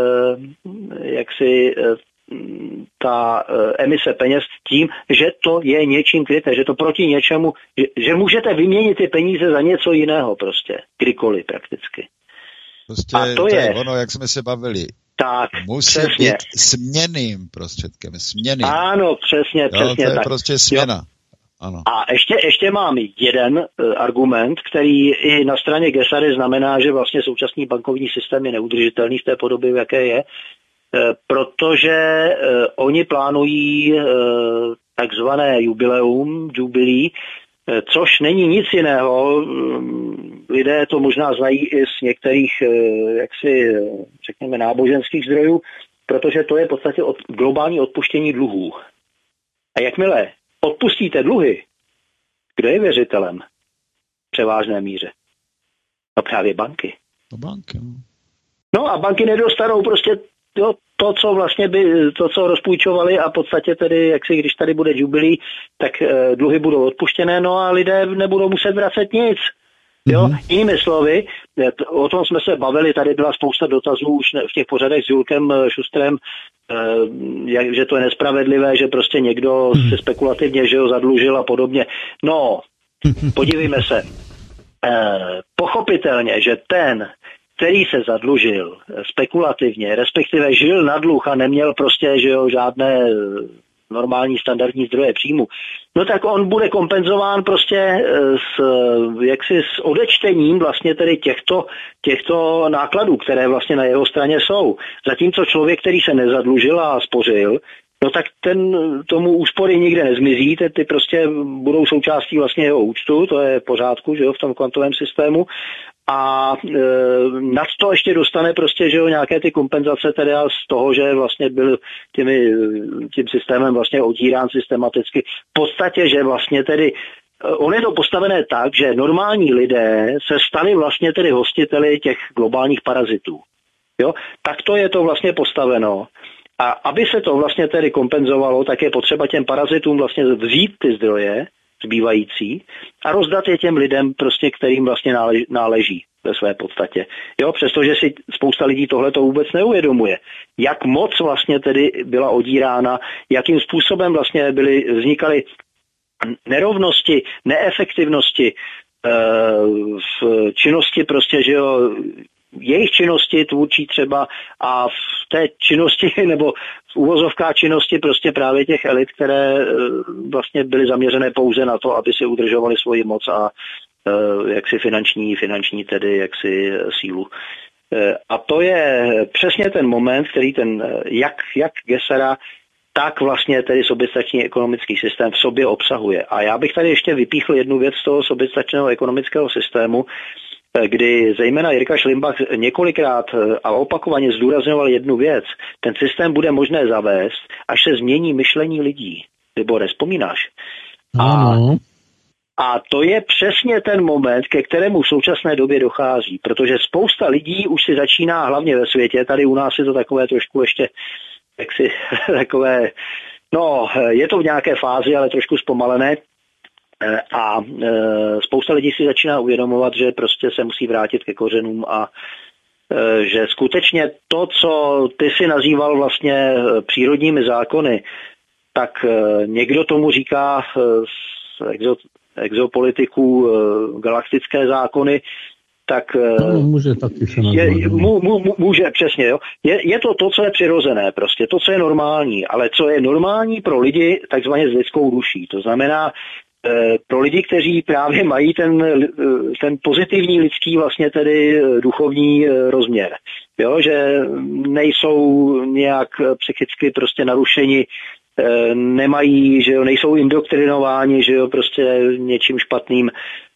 ta emise peněz tím, že to je něčím kryté, že to proti něčemu, že můžete vyměnit ty peníze za něco jiného prostě, kdykoliv prakticky. Prostě a to je ono, jak jsme se bavili. Tak, musí přesně. být směnným prostředkem, směnným. Ano, přesně. To je tak. prostě směna. Ano. A ještě mám jeden argument, který i na straně Gesary znamená, že vlastně současný bankovní systém je neudržitelný v té podobě, v jaké je, protože oni plánují takzvané jubilí, což není nic jiného. Lidé to možná znají i z některých, řekněme, náboženských zdrojů, protože to je v podstatě globální odpuštění dluhů. A jakmile odpustíte dluhy, kdo je věřitelem v převážné míře? No právě banky. banky. No a banky nedostanou prostě to, co vlastně to, co rozpůjčovali a v podstatě tedy, jak si, když tady bude jubilí, tak dluhy budou odpuštěné, no a lidé nebudou muset vracet nic. Jo? Jinými slovy, o tom jsme se bavili, tady byla spousta dotazů už v těch pořadech s Julkem Šustrem, že to je nespravedlivé, že prostě někdo se spekulativně, že ho zadlužil a podobně. No, podívejme se. Pochopitelně, že ten, který se zadlužil spekulativně, respektive žil na dluh a neměl prostě, že jo, žádné normální standardní zdroje příjmu, no tak on bude kompenzován prostě s odečtením vlastně tedy těchto nákladů, které vlastně na jeho straně jsou. Zatímco člověk, který se nezadlužil a spořil, no tak tomu úspory nikde nezmizí, ty prostě budou součástí vlastně jeho účtu, to je v pořádku, že jo, v tom kvantovém systému. A nad to ještě dostane prostě, že jo, nějaké ty kompenzace teda z toho, že vlastně byl tím systémem vlastně otírán systematicky. V podstatě, že vlastně tedy on je to postavené tak, že normální lidé se stali vlastně tedy hostiteli těch globálních parazitů. Jo? Takto je to vlastně postaveno. A aby se to vlastně tedy kompenzovalo, tak je potřeba těm parazitům vlastně vzít ty zdroje zbývající a rozdat je těm lidem, prostě, kterým vlastně náleží ve své podstatě. Jo, přestože si spousta lidí tohle to vůbec neuvědomuje. Jak moc vlastně tedy byla odírána, jakým způsobem vlastně vznikaly nerovnosti, neefektivnosti v činnosti prostě, že jo, jejich činnosti tvůrčí třeba a v té činnosti nebo v uvozovkách činnosti prostě právě těch elit, které vlastně byly zaměřené pouze na to, aby si udržovali svoji moc a jaksi finanční tedy jaksi sílu. A to je přesně ten moment, který jak Gesera, tak vlastně tedy soběstačný ekonomický systém v sobě obsahuje. A já bych tady ještě vypíchl jednu věc z toho soběstačného ekonomického systému, kdy zejména Jirka Šlimbach několikrát a opakovaně zdůrazňoval jednu věc. Ten systém bude možné zavést, až se změní myšlení lidí. Libore, vzpomínáš? A to je přesně ten moment, ke kterému v současné době dochází, protože spousta lidí už si začíná, hlavně ve světě, tady u nás je to takové trošku ještě, takové, no, je to v nějaké fázi, ale trošku zpomalené, a spousta lidí si začíná uvědomovat, že prostě se musí vrátit ke kořenům a že skutečně to, co ty si nazýval vlastně přírodními zákony, tak někdo tomu říká z exopolitiků galaktické zákony, tak může taky se nazvat. Může, přesně, jo. Je to, co je přirozené, prostě to, co je normální, ale co je normální pro lidi takzvaně s lidskou duší. To znamená, pro lidi, kteří právě mají ten pozitivní lidský vlastně tedy duchovní rozměr. Jo, že nejsou nějak psychicky prostě narušeni, nemají, že jo, nejsou indoktrinováni, že jo, prostě něčím špatným,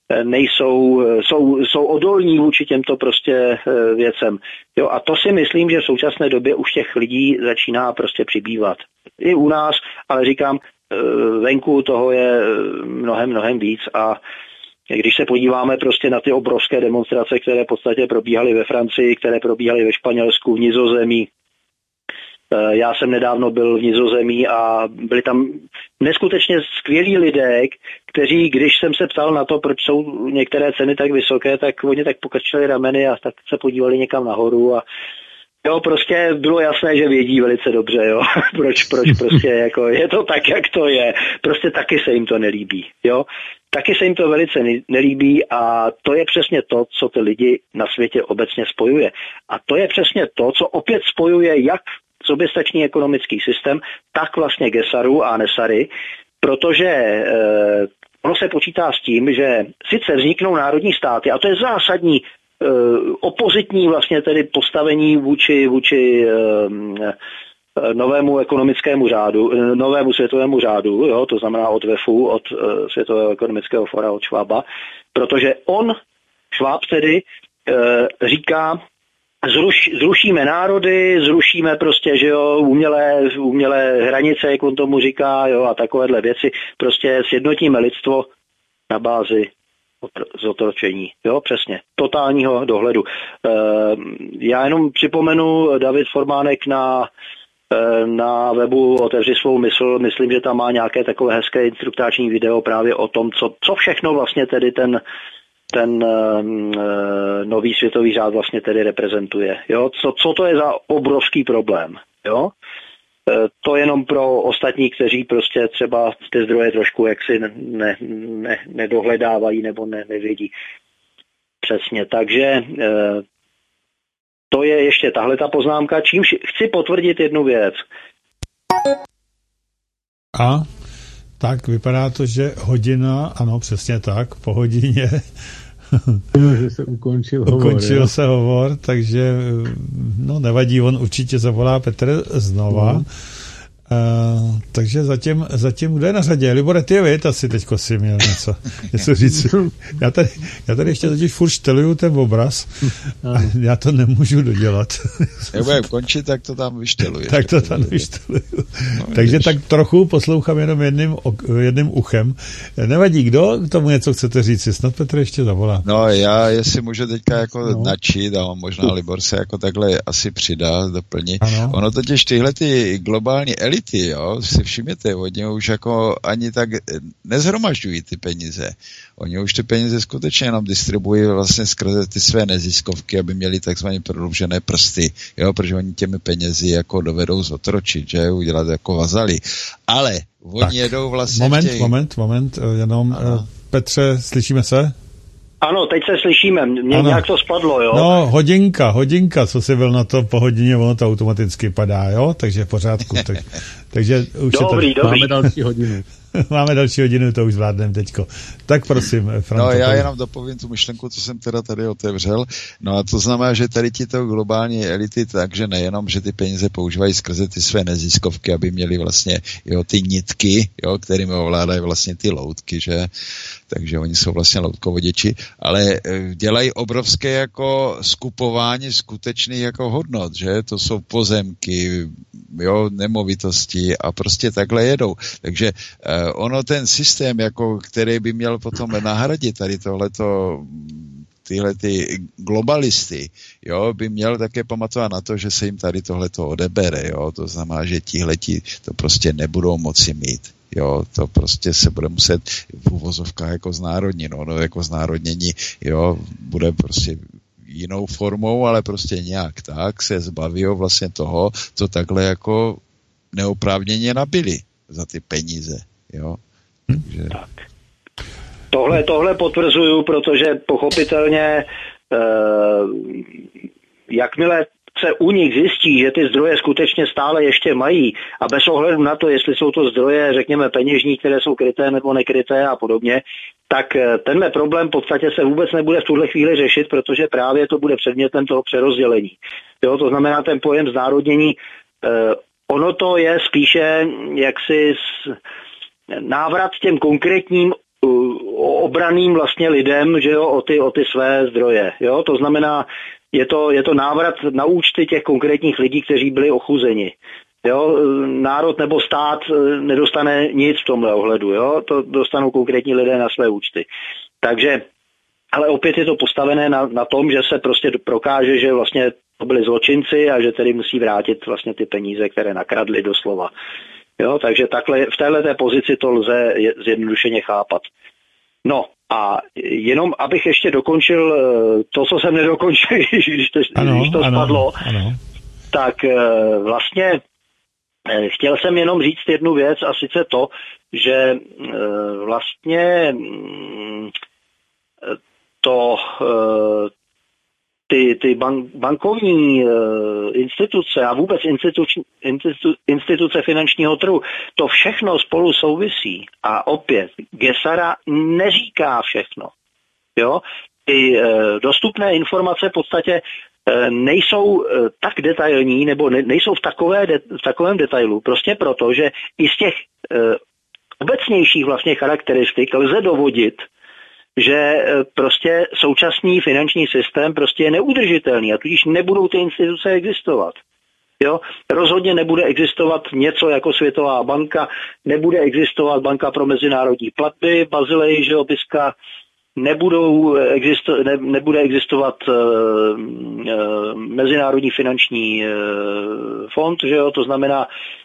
jsou odolní vůči těmto prostě věcem. Jo, a to si myslím, že v současné době už těch lidí začíná prostě přibývat. I u nás, ale říkám, venku toho je mnohem víc a když se podíváme prostě na ty obrovské demonstrace, které v podstatě probíhaly ve Francii, které probíhaly ve Španělsku, v Nizozemí. Já jsem nedávno byl v Nizozemí a byli tam neskutečně skvělí lidé, kteří, když jsem se ptal na to, proč jsou některé ceny tak vysoké, tak oni tak pokrčili rameny a tak se podívali někam nahoru a jo, prostě bylo jasné, že vědí velice dobře, jo, proč prostě jako je to tak, jak to je, prostě taky se jim to nelíbí, jo, taky se jim to velice nelíbí a to je přesně to, co ty lidi na světě obecně spojuje a to je přesně to, co opět spojuje jak soběstačný ekonomický systém, tak vlastně Gesaru a Nesary, protože ono se počítá s tím, že sice vzniknou národní státy a to je zásadní opozitní vlastně tedy postavení vůči novému ekonomickému řádu, novému světovému řádu, jo, to znamená od WEFu, od Světového ekonomického fora, od Schwaba, protože Schwab tedy říká, zrušíme národy, zrušíme prostě, že jo, umělé hranice, jak on tomu říká, jo, a takovéhle věci, prostě sjednotíme lidstvo na bázi zotročení. Jo, přesně. Totálního dohledu. Já jenom připomenu, David Formánek na webu Otevři svou mysl, myslím, že tam má nějaké takové hezké instruktáční video právě o tom, co všechno vlastně tedy ten nový světový řád vlastně tedy reprezentuje. Jo? Co to je za obrovský problém. Jo? To jenom pro ostatní, kteří prostě třeba ty zdroje trošku jaksi nedohledávají nebo nevědí přesně. Takže to je ještě tahle ta poznámka, čímž chci potvrdit jednu věc. A tak vypadá to, že hodina, ano, přesně tak, po hodině že se ukončil hovor. Ukončil se hovor, takže no nevadí, on určitě zavolá Petr znova. Takže zatím kdo je na řadě? Libore, ty vět, asi teďko si měl něco říct. Já tady ještě totiž furt šteluju ten obraz a já to nemůžu dodělat. Jak budeme končit, tak to tam vyšteluju. Tak to tam vyšteluju. Takže tak trochu poslouchám jenom jedním uchem. Nevadí, kdo k tomu něco chcete říct? Snad Petr ještě zavolá. No já, jestli můžu teďka jako načít a možná Libor se jako takhle asi přidá, doplní. Ano. Ono totiž tyhle ty globální elity, jo, si všimněte, oni už jako ani tak nezhromažďují ty peníze. Oni už ty peníze skutečně jenom distribuují vlastně skrze ty své neziskovky, aby měli takzvané prodloužené prsty, jo, protože oni těmi penězi jako dovedou zotročit, že, udělat jako vazali. Ale oni tak, jedou vlastně Moment, jenom Petře, slyšíme se? Ano, teď se slyšíme, nějak to spadlo, jo? No, hodinka, co si byl na to po hodině, ono to automaticky padá, jo? Takže v pořádku. Takže už dobrý. Máme další hodinu. Máme další hodinu, to už zvládneme teďko. Tak prosím, Franto. No já jenom dopovím tu myšlenku, co jsem teda tady otevřel. No a to znamená, že tady tito globální elity, takže nejenom, že ty peníze používají skrze ty své neziskovky, aby měli vlastně ty nitky, jo, kterými ovládají vlastně ty loutky, že? Takže oni jsou vlastně loutkovoděči, ale dělají obrovské jako skupování skutečných jako hodnot, že? To jsou pozemky, jo, nemovitosti a prostě takhle jedou. Takže ono ten systém, jako, který by měl potom nahradit tady tyhle ty globalisty, jo, by měl také pamatovat na to, že se jim tady tohleto odebere, jo, to znamená, že tihleti to prostě nebudou moci mít. Jo, to prostě se bude muset v uvozovkách jako znárodnit, no jako znárodnění, jo, bude prostě jinou formou, ale prostě nějak tak se zbaví vlastně toho, co takhle jako neoprávněně nabili za ty peníze, jo. Takže... Tak. Tohle potvrzuju, protože pochopitelně jakmile se u nich zjistí, že ty zdroje skutečně stále ještě mají a bez ohledu na to, jestli jsou to zdroje, řekněme, peněžní, které jsou kryté nebo nekryté a podobně, tak tenhle problém v podstatě se vůbec nebude v tuhle chvíli řešit, protože právě to bude předmětem toho přerozdělení. Jo, to znamená ten pojem znárodnění, ono to je spíše jaksi návrat těm konkrétním obraným vlastně lidem, že jo, o ty své zdroje. Jo, to znamená, je to návrat na účty těch konkrétních lidí, kteří byli ochuzeni. Jo, národ nebo stát nedostane nic v tomhle ohledu, jo, to dostanou konkrétní lidé na své účty. Takže, ale opět je to postavené na tom, že se prostě prokáže, že vlastně to byli zločinci a že tedy musí vrátit vlastně ty peníze, které nakradli doslova. Jo, takže takhle, v téhleté pozici to lze zjednodušeně chápat. No a jenom, abych ještě dokončil to, co jsem nedokončil, když to spadlo, ano. Tak vlastně chtěl jsem jenom říct jednu věc a sice to, že vlastně ty bankovní instituce a vůbec instituce finančního trhu, to všechno spolu souvisí. A opět, Gesara neříká všechno. Jo? Ty dostupné informace v podstatě nejsou tak detailní, nebo nejsou v takovém detailu, prostě proto, že i z těch obecnějších vlastně charakteristik lze dovodit, že prostě současný finanční systém prostě je neudržitelný a tudíž nebudou ty instituce existovat. Jo? Rozhodně nebude existovat něco jako Světová banka, nebude existovat banka pro mezinárodní platby, Bazileji, že BISka, nebude existovat mezinárodní finanční fond, že jo, to znamená,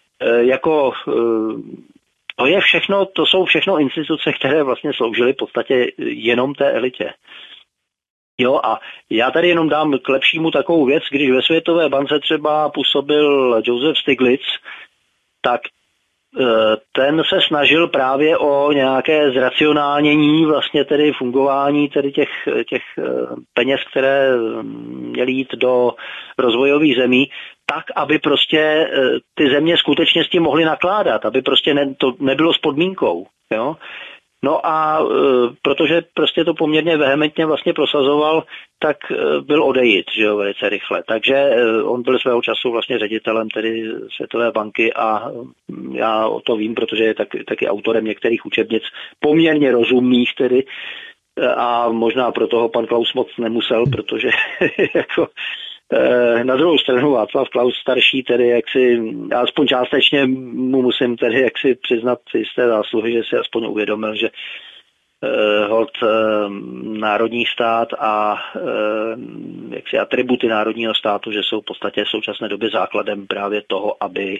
to jsou všechno instituce, které vlastně sloužily v podstatě jenom té elitě. Jo, a já tady jenom dám k lepšímu takovou věc, když ve Světové bance třeba působil Joseph Stiglitz, tak ten se snažil právě o nějaké zracionálnění vlastně tedy fungování tedy těch peněz, které měly jít do rozvojových zemí, tak, aby prostě ty země skutečně s tím mohly nakládat, aby prostě to nebylo s podmínkou, jo. No a protože prostě to poměrně vehementně vlastně prosazoval, tak byl odejít, že jo, velice rychle. Takže on byl svého času vlastně ředitelem tedy Světové banky a já o to vím, protože je taky autorem některých učebnic poměrně rozumných tedy a možná pro toho pan Klaus moc nemusel, protože jako na druhou stranu Václav Klaus starší, tedy jaksi, aspoň částečně mu musím tedy jaksi přiznat jisté zásluhy, že si aspoň uvědomil, že hold národní stát a jaksi atributy národního státu, že jsou v podstatě v současné době základem právě toho, aby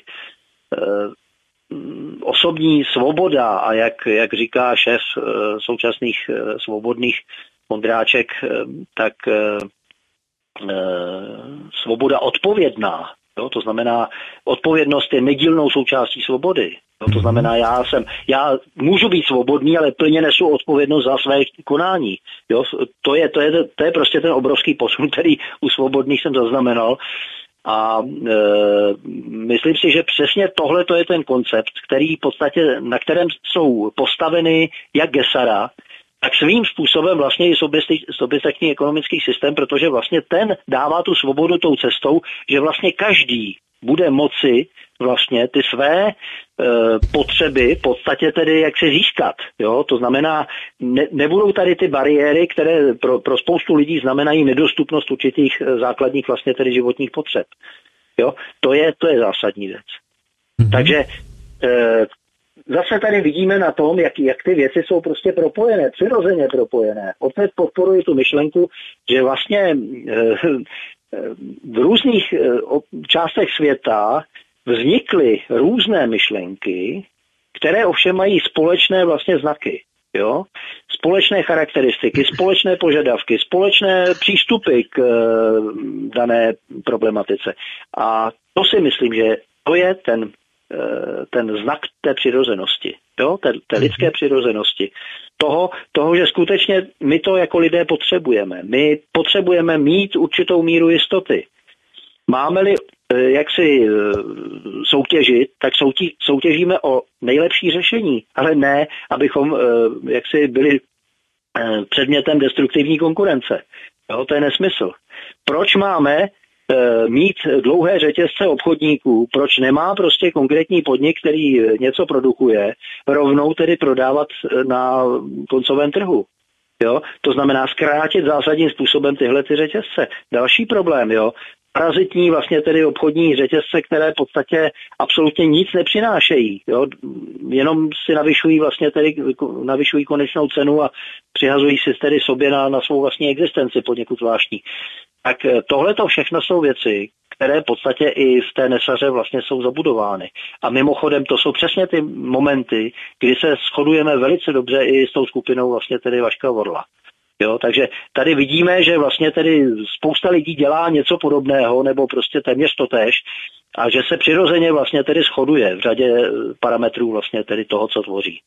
osobní svoboda a jak říká šéf současných svobodných Vondráček, tak svoboda odpovědná. Jo, to znamená, odpovědnost je nedílnou součástí svobody. Jo, to znamená, já můžu být svobodný, ale plně nesu odpovědnost za své konání. Jo, to je prostě ten obrovský posun, který u svobodných jsem zaznamenal. A myslím si, že přesně tohle to je ten koncept, který v podstatě, na kterém jsou postaveny jak Gesara, tak svým způsobem vlastně i soběstačný ekonomický systém, protože vlastně ten dává tu svobodu tou cestou, že vlastně každý bude moci vlastně ty své potřeby v podstatě tedy jak se získat. Jo? To znamená, nebudou tady ty bariéry, které pro spoustu lidí znamenají nedostupnost určitých základních vlastně tedy životních potřeb. Jo? To je zásadní věc. Mm-hmm. Takže zase tady vidíme na tom, jak ty věci jsou prostě propojené, přirozeně propojené. Opět podporuji tu myšlenku, že vlastně v různých částech světa vznikly různé myšlenky, které ovšem mají společné vlastně znaky. Jo? Společné charakteristiky, společné požadavky, společné přístupy k dané problematice. A to si myslím, že to je ten znak té přirozenosti, jo? Té lidské přirozenosti. Toho, že skutečně my to jako lidé potřebujeme. My potřebujeme mít určitou míru jistoty. Máme-li jaksi soutěžit, tak soutěžíme o nejlepší řešení, ale ne, abychom jaksi byli předmětem destruktivní konkurence. Jo? To je nesmysl. Proč máme mít dlouhé řetězce obchodníků, proč nemá prostě konkrétní podnik, který něco produkuje, rovnou tedy prodávat na koncovém trhu. Jo? To znamená zkrátit zásadním způsobem tyhle ty řetězce. Další problém, jo? Parazitní vlastně tedy obchodní řetězce, které v podstatě absolutně nic nepřinášejí. Jo? Jenom si navyšují konečnou cenu a přihazují si tedy sobě na svou vlastní existenci poněkud zvláštní. Tak tohle to všechno jsou věci, které v podstatě i v té nesaře vlastně jsou zabudovány. A mimochodem to jsou přesně ty momenty, kdy se shodujeme velice dobře i s tou skupinou vlastně tedy Vaška Vorla. Jo, takže tady vidíme, že vlastně tedy spousta lidí dělá něco podobného, nebo prostě téměř totéž, a že se přirozeně vlastně tedy shoduje v řadě parametrů vlastně tedy toho, co tvoří.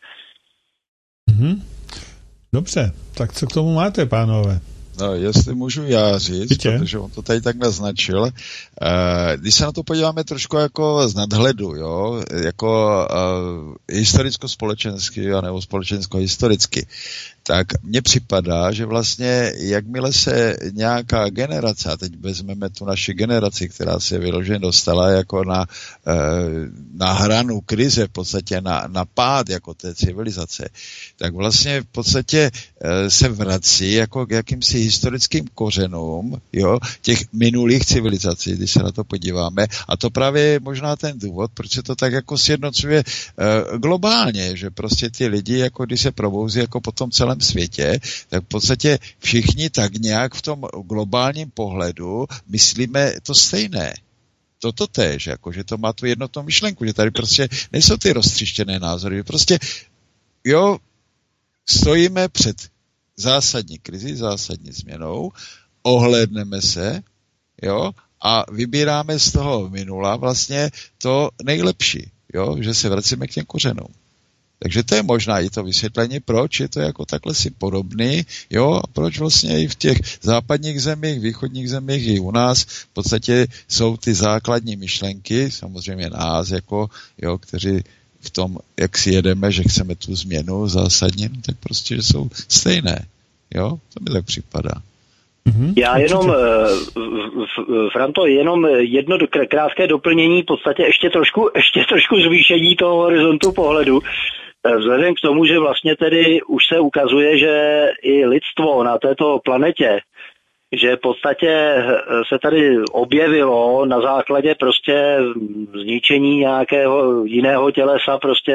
Dobře, tak co k tomu máte, pánové? No, jestli můžu já říct, protože on to tady tak naznačil. Když se na to podíváme trošku jako z nadhledu, jo, jako historicko-společensky, nebo společensko-historicky, tak mně připadá, že vlastně jakmile se nějaká generace, a teď vezmeme tu naši generaci, která se vyloženě dostala jako na hranu krize, v podstatě na pád jako té civilizace, tak vlastně v podstatě se vrací jako k jakýmsi historickým kořenům, jo, těch minulých civilizací, když se na to podíváme. A to právě je možná ten důvod, proč se to tak jako sjednocuje globálně, že prostě ty lidi, jako když se probouzí jako po tom celém světě, tak v podstatě všichni tak nějak v tom globálním pohledu myslíme to stejné. To též, jako, že to má tu jednotnou myšlenku, že tady prostě nejsou ty roztříštěné názory, že prostě, jo, stojíme před zásadní krizi, zásadní změnou, ohlédneme se, jo, a vybíráme z toho minula vlastně to nejlepší, jo, že se vracíme k těm kořenům. Takže to je možná i to vysvětlení, proč je to jako takhle si podobný, jo, a proč vlastně i v těch západních zemích, východních zemích, i u nás v podstatě jsou ty základní myšlenky, samozřejmě nás, jako, jo, kteří v tom, jak si jedeme, že chceme tu změnu zásadně, tak prostě, že jsou stejné, jo, to mi tak připadá. Já jenom, Franto, jenom jedno krátké doplnění, v podstatě ještě trošku zvýšení toho horizontu pohledu. Vzhledem k tomu, že vlastně tedy už se ukazuje, že i lidstvo na této planetě, že v podstatě se tady objevilo na základě prostě zničení nějakého jiného tělesa prostě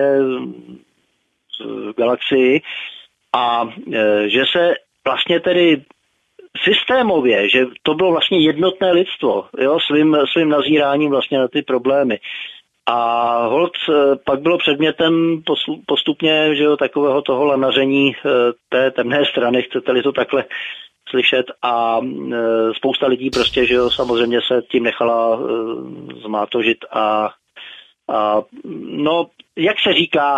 v galaxii a že se vlastně tedy systémově, že to bylo vlastně jednotné lidstvo, jo, svým nazíráním vlastně na ty problémy. A holt pak bylo předmětem postupně, že jo, takového toho lanaření té temné strany, chcete-li to takhle slyšet, a spousta lidí prostě, že jo, samozřejmě se tím nechala zmátožit a no, jak se říká,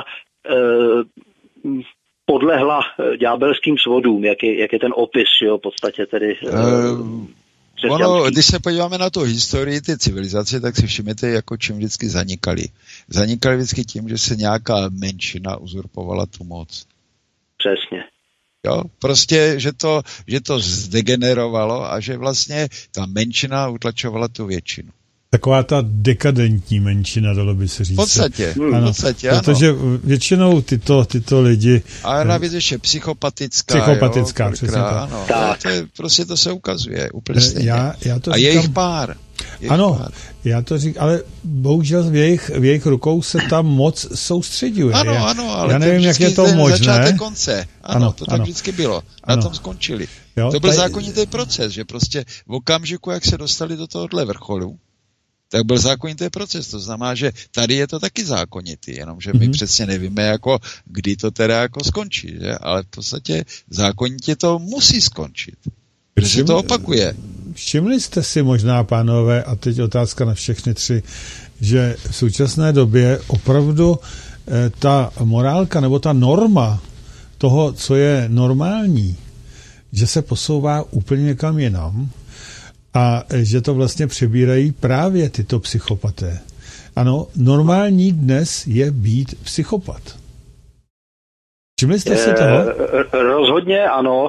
podlehla ďábelským svodům, jak je ten opis, jo, v podstatě tedy. Ono, když se podíváme na tu historii té civilizace, tak si všimněte, jako čím vždycky zanikali. Zanikali vždycky tím, že se nějaká menšina uzurpovala tu moc. Přesně. Jo, prostě, že to zdegenerovalo a že vlastně ta menšina utlačovala tu většinu. Taková ta dekadentní menšina, dalo by se říct. V podstatě, ano. Protože většinou tyto lidi... A navíc ještě psychopatická, jo, přesně tak. Ano, prostě to se ukazuje úplně stejně. Já to a říkám, je jich pár. Já to říkám, ale bohužel v jejich rukou se ta moc soustředuje. Ano, ale já nevím, jak je to možné. Začátek konce. Ano, to tak vždycky bylo. Na tom skončili. Jo, to byl zákonitý proces, že prostě v okamžiku, jak se dostali do tohohle vrcholu, tak byl zákonitý proces. To znamená, že tady je to taky zákonitý, jenomže my přesně nevíme, jako, kdy to teda jako skončí, že? Ale v podstatě zákonitě to musí skončit. Protože se to opakuje. Všimli jste si možná, pánové, a teď otázka na všechny tři, že v současné době opravdu ta morálka nebo ta norma toho, co je normální, že se posouvá úplně někam jinam, a že to vlastně přebírají právě tyto psychopaté. Ano, normální dnes je být psychopat. Všimli jste si toho? Rozhodně ano.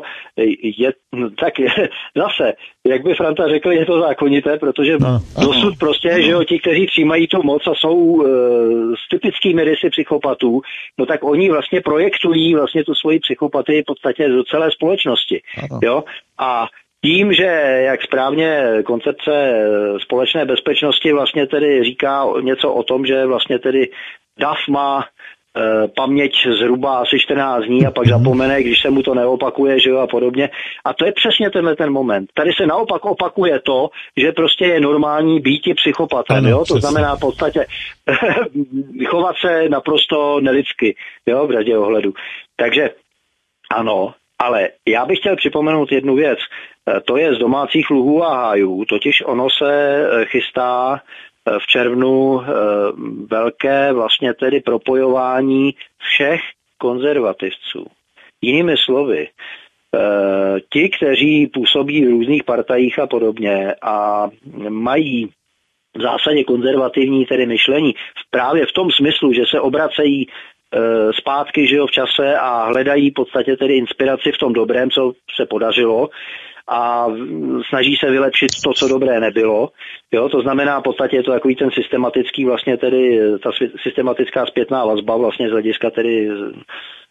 Zase, jak by Franta řekl, je to zákonité, protože dosud prostě, že jo, ti, kteří přijímají tu moc a jsou s typickými rysy psychopatů, no tak oni vlastně projektují vlastně tu svoji psychopatii v podstatě do celé společnosti. Jo? A tím, že jak správně koncepce společné bezpečnosti vlastně tedy říká něco o tom, že vlastně tedy DAF má paměť zhruba asi 14 dní a pak zapomene, když se mu to neopakuje, že jo, a podobně. A to je přesně ten moment. Tady se naopak opakuje to, že prostě je normální býti psychopatem, ano, jo, to znamená v podstatě chovat se naprosto nelidsky, jo, v řadě ohledu. Takže ano, ale já bych chtěl připomenout jednu věc. To je z domácích luhů a hájů, totiž ono se chystá v červnu velké vlastně tedy propojování všech konzervativců. Jinými slovy, ti, kteří působí v různých partajích a podobně a mají v zásadě konzervativní tedy myšlení právě v tom smyslu, že se obracejí zpátky, že jo, v čase a hledají v podstatě tedy inspiraci v tom dobrém, co se podařilo, a snaží se vylepšit to, co dobré nebylo. Jo, to znamená, v podstatě je to takový ten systematický vlastně tedy, ta systematická zpětná vazba vlastně z hlediska tedy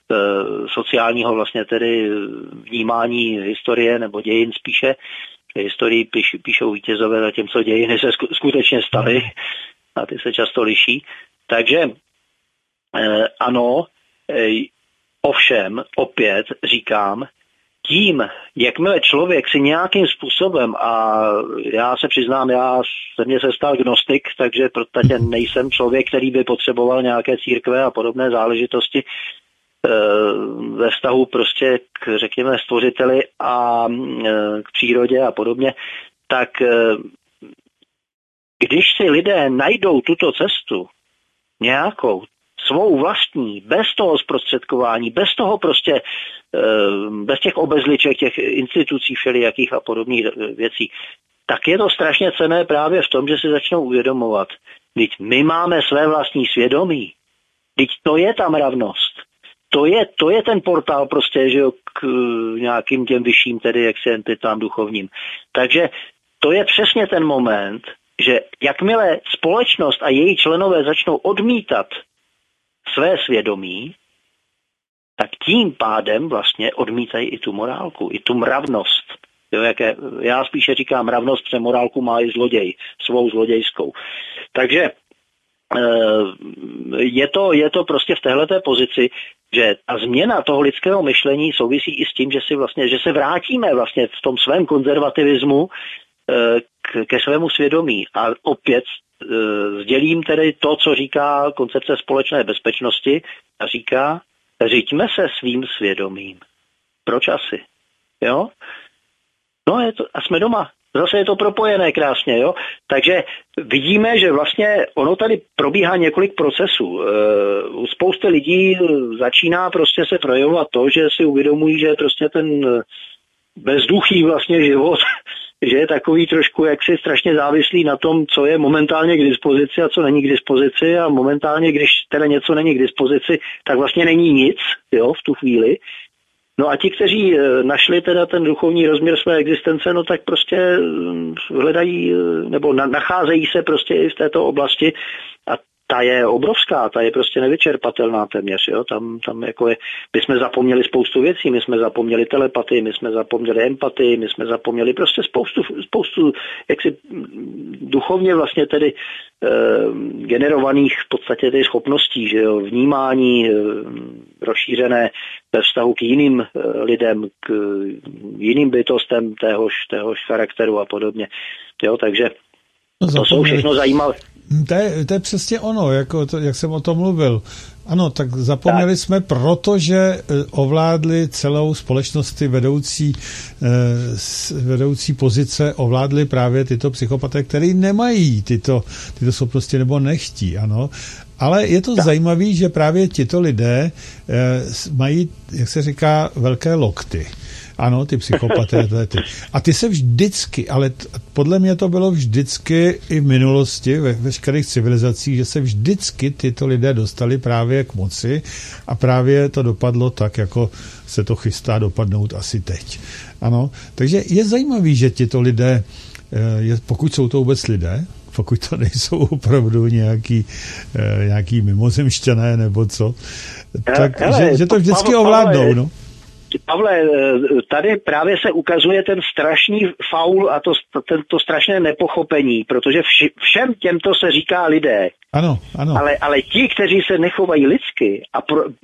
sociálního vlastně tedy vnímání historie nebo dějin spíše. Historii píšou vítězové, zatímco dějiny se skutečně staly a ty se často liší. Takže ano, ovšem, opět říkám, tím, jakmile člověk si nějakým způsobem, a já se přiznám, ze mě se stal gnostik, takže protože nejsem člověk, který by potřeboval nějaké církve a podobné záležitosti ve vztahu prostě k, řekněme, stvořiteli a k přírodě a podobně, tak když si lidé najdou tuto cestu nějakou, svou vlastní, bez toho zprostředkování, bez toho prostě, bez těch obezliček, těch institucí všelijakých a podobných věcí, tak je to strašně cenné právě v tom, že si začnou uvědomovat. Vždyť my máme své vlastní svědomí. Vždyť to je ta mravnost. To je ten portál prostě, že jo, k nějakým těm vyšším, tedy jaksi entitám duchovním. Takže to je přesně ten moment, že jakmile společnost a její členové začnou odmítat své svědomí, tak tím pádem vlastně odmítají i tu morálku, i tu mravnost. Jo, já spíše říkám mravnost, protože morálku má i zloděj, svou zlodějskou. Takže je to prostě v téhleté pozici, že ta změna toho lidského myšlení souvisí i s tím, že se vrátíme vlastně v tom svém konzervativismu ke svému svědomí. A opět sdělím tedy to, co říká koncepce společné bezpečnosti a říká, řiďme se svým svědomím. Proč asi? Jo? No a jsme doma. Zase je to propojené krásně, jo. Takže vidíme, že vlastně ono tady probíhá několik procesů. U spousty lidí začíná prostě se projevovat to, že si uvědomují, že prostě ten bezduchý vlastně život, že je takový trošku jaksi strašně závislý na tom, co je momentálně k dispozici a co není k dispozici, a momentálně, když teda něco není k dispozici, tak vlastně není nic, jo, v tu chvíli. No a ti, kteří našli teda ten duchovní rozměr své existence, no tak prostě hledají nebo nacházejí se prostě i v této oblasti a ta je obrovská, ta je prostě nevyčerpatelná téměř, jo, tam jako my jsme zapomněli spoustu věcí, my jsme zapomněli telepatii, my jsme zapomněli empatii, my jsme zapomněli prostě spoustu jaksi duchovně vlastně tedy generovaných v podstatě těch schopností, že jo, vnímání rozšířené ve vztahu k jiným lidem, k jiným bytostem téhož charakteru a podobně, jo, takže to jsou všechno zajímavé. To je přesně ono, jak jsem o tom mluvil. Ano, tak zapomněli jsme, protože ovládli celou společnost, vedoucí pozice, ovládli právě tyto psychopaté, který nemají tyto schopnosti nebo nechtí, ano. Ale je to zajímavé, že právě tito lidé mají, jak se říká, velké lokty. Ano, ty psychopaté. A ty se vždycky, ale podle mě to bylo vždycky i v minulosti, ve veškerých civilizacích, že se vždycky tyto lidé dostali právě k moci a právě to dopadlo tak, jako se to chystá dopadnout asi teď. Ano, takže je zajímavý, že tyto lidé, pokud jsou to vůbec lidé, pokud to nejsou opravdu nějaký mimozemšťané nebo co, tak že to vždycky ovládnou, no. Pavle, tady právě se ukazuje ten strašný faul a to strašné nepochopení, protože všem těmto se říká lidé. Ano. Ale ti, kteří se nechovají lidsky a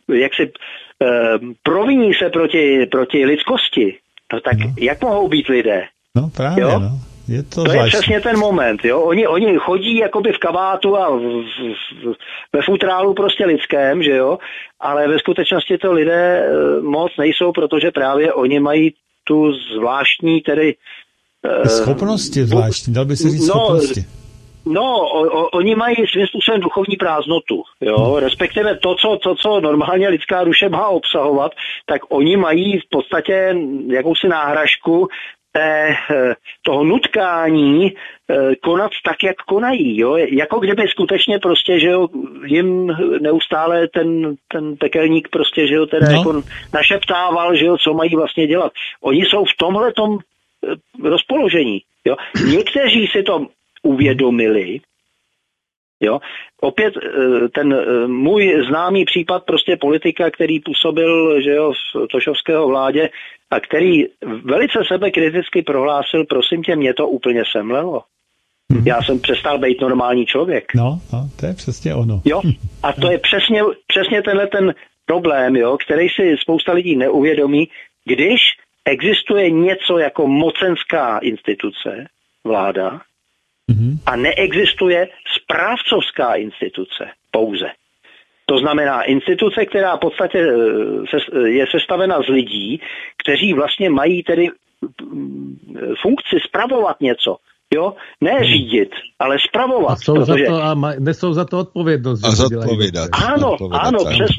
proviní se proti lidskosti, no tak jak mohou být lidé? No právě, jo? No. To je přesně ten moment, jo. Oni chodí jakoby v kabátu a ve futrálu prostě lidském, že jo, ale ve skutečnosti to lidé moc nejsou, protože právě oni mají tu zvláštní tedy schopnosti zvláštní, dal by se říct schopnosti. No, oni mají svým způsobem duchovní prázdnotu, jo, respektive to, co normálně lidská duše má obsahovat, tak oni mají v podstatě jakousi náhražku toho nutkání konat tak, jak konají, jo, jako kdyby skutečně prostě, že jo, jim neustále ten pekelník prostě, že jo, teda jako našeptával, že jo, co mají vlastně dělat. Oni jsou v tomhletom rozpoložení, jo. Někteří si to uvědomili Jo? Opět ten můj známý případ prostě politika, který působil, že jo, v Tošovského vládě a který velice sebekriticky prohlásil, prosím tě, mě to úplně semlelo. Já jsem přestal být normální člověk. No, to je přesně ono. Jo? A to je přesně tenhle ten problém, jo, který si spousta lidí neuvědomí, když existuje něco jako mocenská instituce, vláda, a neexistuje správcovská instituce pouze. To znamená instituce, která v podstatě je sestavena z lidí, kteří vlastně mají tedy funkci spravovat něco. Jo? Ne řídit, ale spravovat. A nesou za to odpovědnost. A zodpovídat. Ano,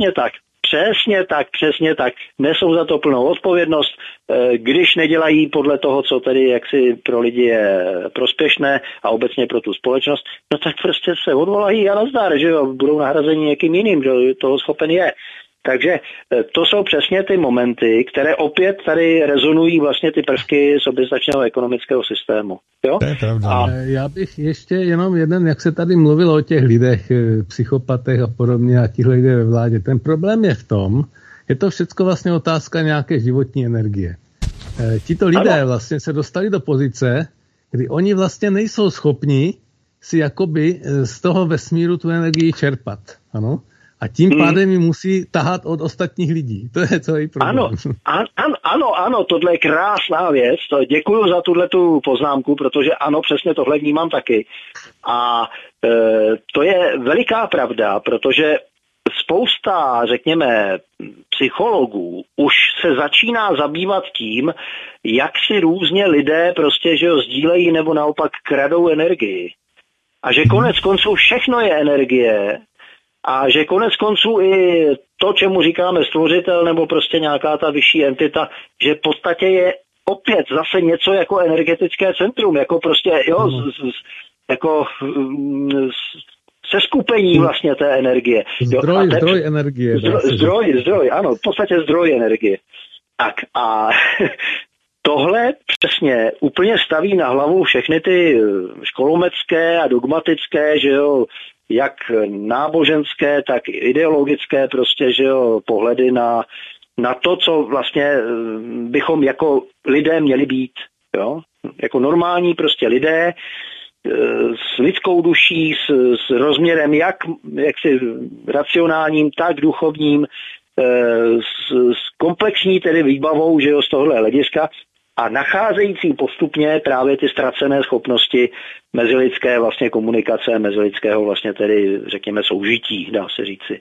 přesně tak. Nesou za to plnou odpovědnost, když nedělají podle toho, co tedy jaksi pro lidi je prospěšné a obecně pro tu společnost, no tak prostě se odvolají a nazdar, že jo, budou nahrazeni někým jiným, kdo toho schopen je. Takže to jsou přesně ty momenty, které opět tady rezonují vlastně ty prvky soběstačného ekonomického systému. Jo? To je pravda. A já bych ještě jenom jeden, jak se tady mluvilo o těch lidech, psychopatech a podobně a tihle lidé ve vládě. Ten problém je v tom, je to všecko vlastně otázka nějaké životní energie. Tito lidé vlastně se dostali do pozice, kdy oni vlastně nejsou schopni si jakoby z toho vesmíru tu energii čerpat. Ano? A tím pádem ji musí tahat od ostatních lidí. To je celý problém. Ano, tohle je krásná věc. Děkuju za tuhletu poznámku, protože ano, přesně tohle vnímám taky. A to je veliká pravda, protože spousta, řekněme, psychologů už se začíná zabývat tím, jak si různě lidé prostě, že jo, sdílejí nebo naopak kradou energii. A že konec konců všechno je energie, a že konec konců i to, čemu říkáme stvořitel nebo prostě nějaká ta vyšší entita, že v podstatě je opět zase něco jako energetické centrum, jako prostě, jo, jako seskupení vlastně té energie. Zdroj energie. Zdroj, ano, v podstatě zdroj energie. Tak a tohle přesně úplně staví na hlavu všechny ty školometské a dogmatické, že jo, jak náboženské, tak ideologické prostě, že jo, pohledy na to, co vlastně bychom jako lidé měli být, jo, jako normální prostě lidé s lidskou duší, s rozměrem jak si racionálním, tak duchovním, s komplexní tedy výbavou, že jo, z tohohle hlediska a nacházející postupně právě ty ztracené schopnosti mezilidské vlastně komunikace, mezilidského vlastně tedy, řekněme, soužití, dá se říci.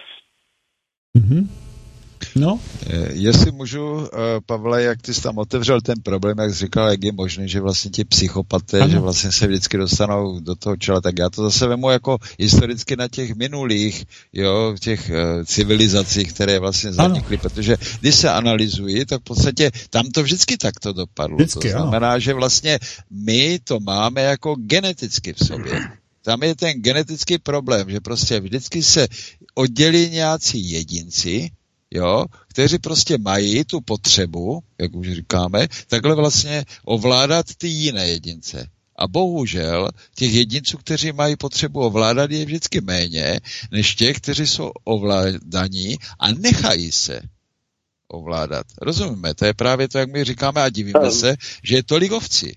No. Jestli můžu, Pavle, jak ty jsi tam otevřel ten problém, jak jsi říkal, jak je možné, že vlastně ti psychopaté, že vlastně se vždycky dostanou do toho čela, tak já to zase vemu jako historicky na těch minulých, jo, těch civilizacích, které vlastně zanikly, protože když se analyzují, tak v podstatě tam to vždycky takto dopadlo. Vždycky, to znamená, že vlastně my to máme jako geneticky v sobě. Tam je ten genetický problém, že prostě vždycky se oddělí nějací jedinci, jo, kteří prostě mají tu potřebu, jak už říkáme, takhle vlastně ovládat ty jiné jedince. A bohužel těch jedinců, kteří mají potřebu ovládat, je vždycky méně, než těch, kteří jsou ovládaní a nechají se ovládat. Rozumíme? To je právě to, jak my říkáme a divíme se, že je tolik ovcí.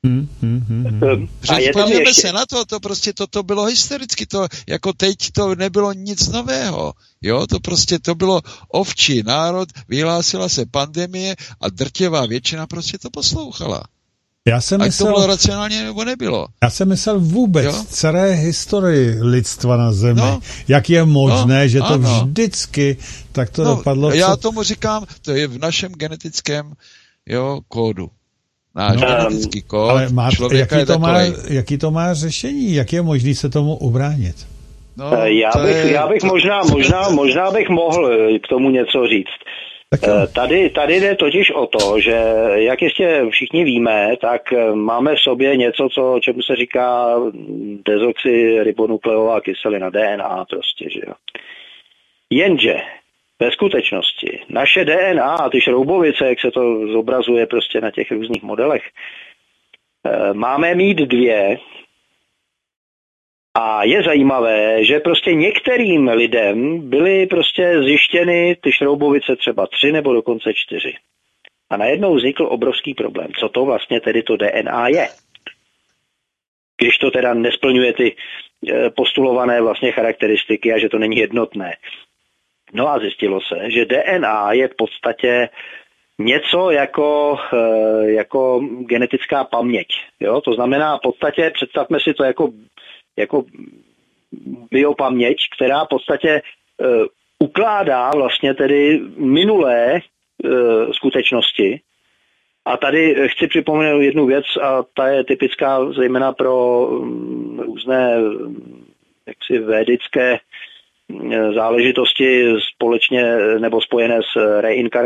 Podívejme se na to prostě to bylo historicky, to jako teď to nebylo nic nového, jo, to prostě to bylo ovčí národ, vyhlásila se pandemie a drtivá většina prostě to poslouchala. To bylo racionálně nebo nebylo. Já jsem myslel vůbec celé historii lidstva na Zemi. Jak je možné, že to vždycky tak to dopadlo. Já tomu říkám, to je v našem genetickém kódu. Náš genetický kód. Ale jaký to má řešení? Jak je možný se tomu ubránit? Já bych možná bych mohl k tomu něco říct. Tady jde totiž o to, že jak jistě všichni víme, tak máme v sobě něco, čemu se říká dezoxyribonukleová kyselina, DNA prostě, že jo. Jenže ve skutečnosti naše DNA, ty šroubovice, jak se to zobrazuje prostě na těch různých modelech, máme mít 2 A je zajímavé, že prostě některým lidem byly prostě zjištěny ty šroubovice třeba 3 nebo dokonce 4. A najednou vznikl obrovský problém. Co to vlastně tedy to DNA je? Když to teda nesplňuje ty postulované vlastně charakteristiky a že to není jednotné. No a zjistilo se, že DNA je v podstatě něco jako genetická paměť. Jo? To znamená v podstatě, představme si to jako biopaměť, která v podstatě ukládá vlastně tedy minulé skutečnosti. A tady chci připomenout jednu věc a ta je typická zejména pro různé jaksi védické záležitosti společně nebo spojené s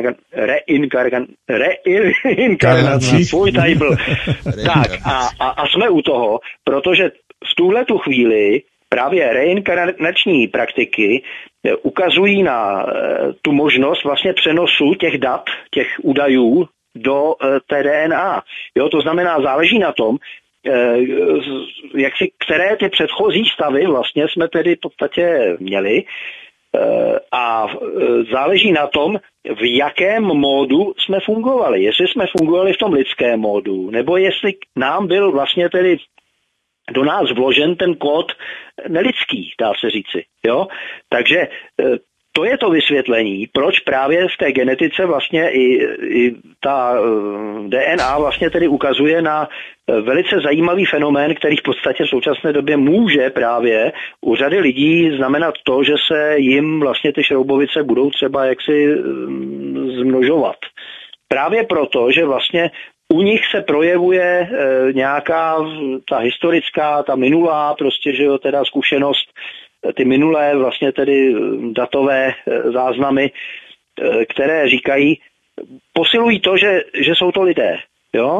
reinkarnací. Tak a jsme u toho, protože v tuhletu chvíli právě reinkarnační praktiky ukazují na tu možnost vlastně přenosu těch dat, těch údajů do té DNA. Jo, to znamená, záleží na tom, které ty předchozí stavy vlastně jsme tedy v podstatě měli a záleží na tom, v jakém módu jsme fungovali. Jestli jsme fungovali v tom lidském módu, nebo jestli nám byl vlastně tedy do nás vložen ten kód nelidský, dá se říci. Jo? Takže to je to vysvětlení, proč právě v té genetice vlastně i ta DNA vlastně tedy ukazuje na velice zajímavý fenomén, který v podstatě v současné době může právě u řady lidí znamenat to, že se jim vlastně ty šroubovice budou třeba jaksi zmnožovat. Právě proto, že vlastně u nich se projevuje nějaká ta historická, ta minulá prostě, že jo, teda zkušenost, ty minulé vlastně tedy datové záznamy, které říkají, posilují to, že jsou to lidé. Jo?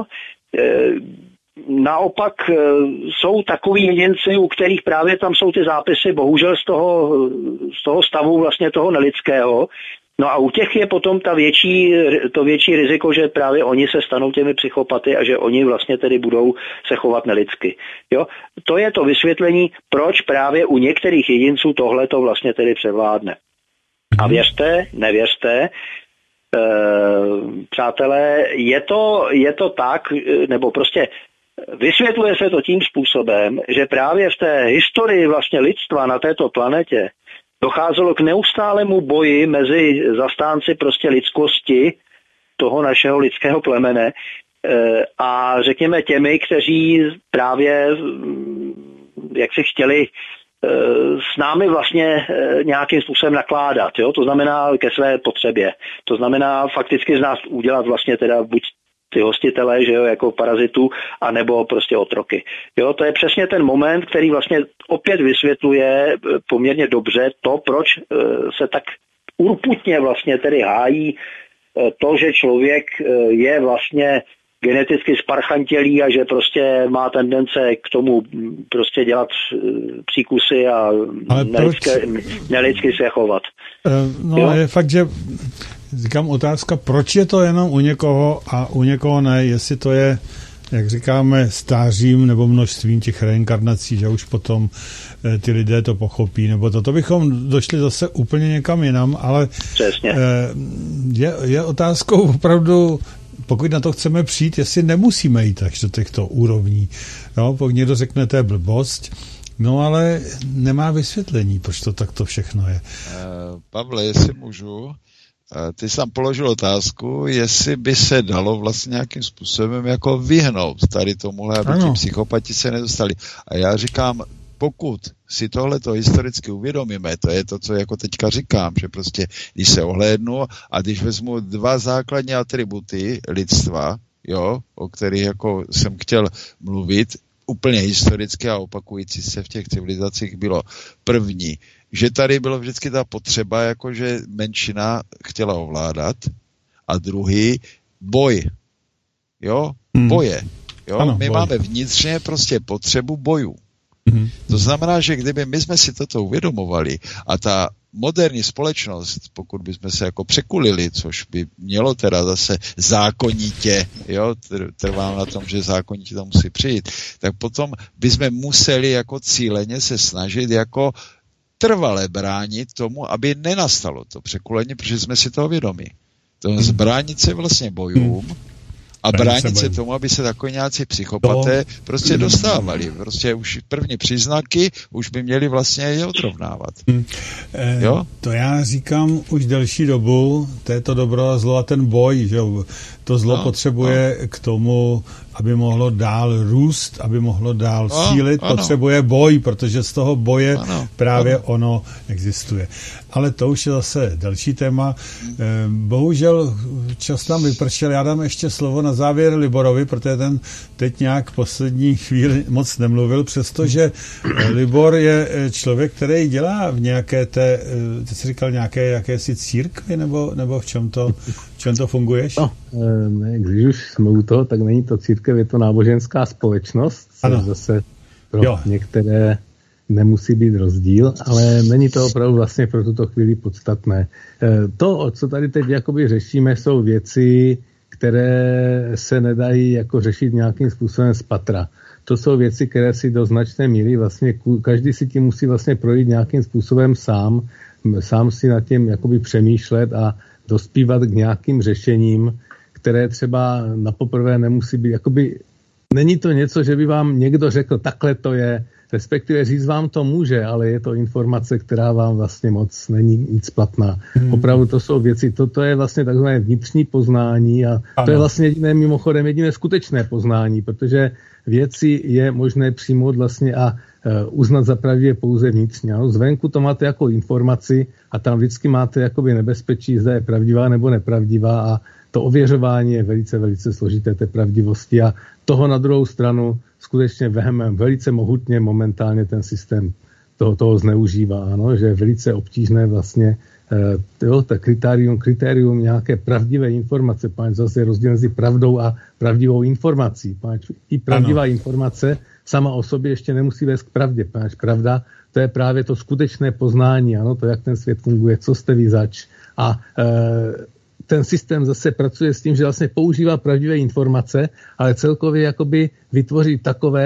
Naopak jsou takový jedinci, u kterých právě tam jsou ty zápisy, bohužel z toho stavu vlastně toho nelidského. No a u těch je potom to větší riziko, že právě oni se stanou těmi psychopaty a že oni vlastně tedy budou se chovat nelidsky. Jo? To je to vysvětlení, proč právě u některých jedinců tohle to vlastně tedy převládne. A věřte, nevěřte, přátelé, je to tak, nebo prostě vysvětluje se to tím způsobem, že právě v té historii vlastně lidstva na této planetě docházelo k neustálému boji mezi zastánci prostě lidskosti toho našeho lidského plemene a řekněme těmi, kteří právě jak si chtěli s námi vlastně nějakým způsobem nakládat, jo? To znamená ke své potřebě. To znamená fakticky z nás udělat vlastně teda buď ty hostitele, že jo, jako parazitů, anebo prostě otroky. Jo, to je přesně ten moment, který vlastně opět vysvětluje poměrně dobře to, proč se tak urputně vlastně tedy hájí to, že člověk je vlastně geneticky sparchantělý a že prostě má tendence k tomu prostě dělat příkusy a nelidsky se chovat. No je fakt, že říkám otázka, proč je to jenom u někoho a u někoho ne, jestli to je, jak říkáme, stářím nebo množstvím těch reinkarnací, že už potom ty lidé to pochopí, nebo to bychom došli zase úplně někam jinam, ale je otázkou opravdu, pokud na to chceme přijít, jestli nemusíme jít až do těchto úrovní. Jo, pokud někdo řekne, to je blbost, no ale nemá vysvětlení, proč to takto všechno je. Pavle, jestli můžu, ty jsi tam položil otázku, jestli by se dalo vlastně nějakým způsobem jako vyhnout tady tomuhle, aby ti psychopati se nedostali. A já říkám, pokud si tohleto historicky uvědomíme, to je to, co jako teďka říkám, že prostě, když se ohlédnu a když vezmu 2 základní atributy lidstva, jo, o kterých jako jsem chtěl mluvit, úplně historicky a opakující se v těch civilizacích bylo první, že tady bylo vždycky ta potřeba, jakože menšina chtěla ovládat, a druhý boj. Jo? Boje. Jo? Ano, my máme vnitřně prostě potřebu bojů. To znamená, že kdyby my jsme si toto uvědomovali a ta moderní společnost, pokud bychom se jako překulili, což by mělo teda zase zákonitě, jo, trvám na tom, že zákonitě to musí přijít, tak potom bychom museli jako cíleně se snažit jako trvale bránit tomu, aby nenastalo to překulení, protože jsme si toho vědomi. To zbránit se vlastně bojům a bránit se tomu, aby se takový nějací psychopaté prostě dostávali. Prostě už první příznaky už by měli vlastně je odrovnávat. Jo? To já říkám už delší dobu, to je to dobro a zlo a ten boj, že to zlo potřebuje k tomu, aby mohlo dál růst, aby mohlo dál sílit, potřebuje boj, protože z toho boje právě ono existuje. Ale to už je zase další téma. Bohužel čas nám vypršel. Já dám ještě slovo na závěr Liborovi, protože ten teď nějak poslední chvíli moc nemluvil, přestože Libor je člověk, který dělá v nějaké té, ty jsi říkal nějaké jakési církvi, nebo v čem to funguješ? No, když už jsme u toho, tak není to církev, je to náboženská společnost, což zase pro některé nemusí být rozdíl, ale není to opravdu vlastně pro tuto chvíli podstatné. To, co tady teď jakoby řešíme, jsou věci, které se nedají jako řešit nějakým způsobem z patra. To jsou věci, které si do značné míry vlastně, každý si tím musí vlastně projít nějakým způsobem sám si nad tím jakoby přemýšlet a dospívat k nějakým řešením, které třeba napoprvé nemusí být, jakoby není to něco, že by vám někdo řekl, takhle to je, respektive říct vám to může, ale je to informace, která vám vlastně moc není nic platná. Opravdu to jsou věci, toto je vlastně takzvané vnitřní poznání a to je vlastně jediné skutečné poznání, protože věci je možné přijmout vlastně a uznat za pravdivé pouze vnitřně. Ano, zvenku to máte jako informaci a tam vždycky máte jakoby nebezpečí, zda je pravdivá nebo nepravdivá a to ověřování je velice, velice složité té pravdivosti a toho na druhou stranu skutečně velice mohutně momentálně ten systém toho zneužívá, ano, že je velice obtížné vlastně ta kritérium nějaké pravdivé informace, páč, zase je rozdíl mezi pravdou a pravdivou informací. Páč, i pravdivá informace sama o sobě ještě nemusí vést k pravdě. Páč, pravda, to je právě to skutečné poznání, ano, to, jak ten svět funguje, co jste vy zač. A ten systém zase pracuje s tím, že vlastně používá pravdivé informace, ale celkově jakoby vytvoří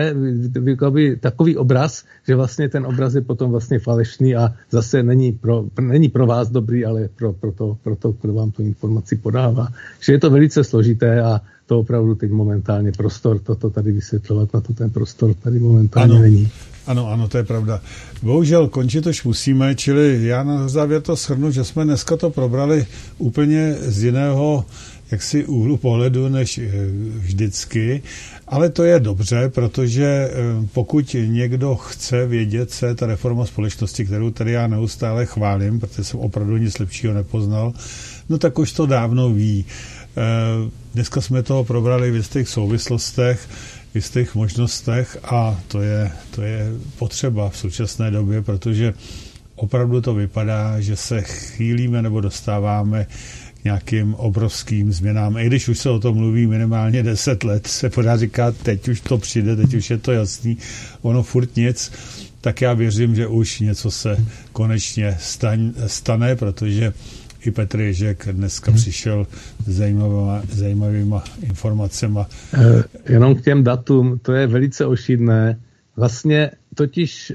takový obraz, že vlastně ten obraz je potom vlastně falešný a zase není pro vás dobrý, ale pro to, kdo vám tu informaci podává. Že je to velice složité a to opravdu teď momentálně prostor, toto tady vysvětlovat, na to ten prostor tady momentálně není. Ano, to je pravda. Bohužel končit už musíme, čili já na závěr to shrnu, že jsme dneska to probrali úplně z jiného jaksi úhlu pohledu než vždycky, ale to je dobře, protože pokud někdo chce vědět, co je ta reforma společnosti, kterou tady já neustále chválím, protože jsem opravdu nic lepšího nepoznal, no tak už to dávno ví. Dneska jsme toho probrali v jistých souvislostech, v jistých možnostech a to je potřeba v současné době, protože opravdu to vypadá, že se chýlíme nebo dostáváme k nějakým obrovským změnám. I když už se o tom mluví minimálně 10 let, se pořád říká, teď už to přijde, teď už je to jasný, ono furt nic, tak já věřím, že už něco se konečně stane, protože i Petr Ježek dneska přišel zajímavýma informacemi. Jenom k těm datům, to je velice ošidné. Vlastně totiž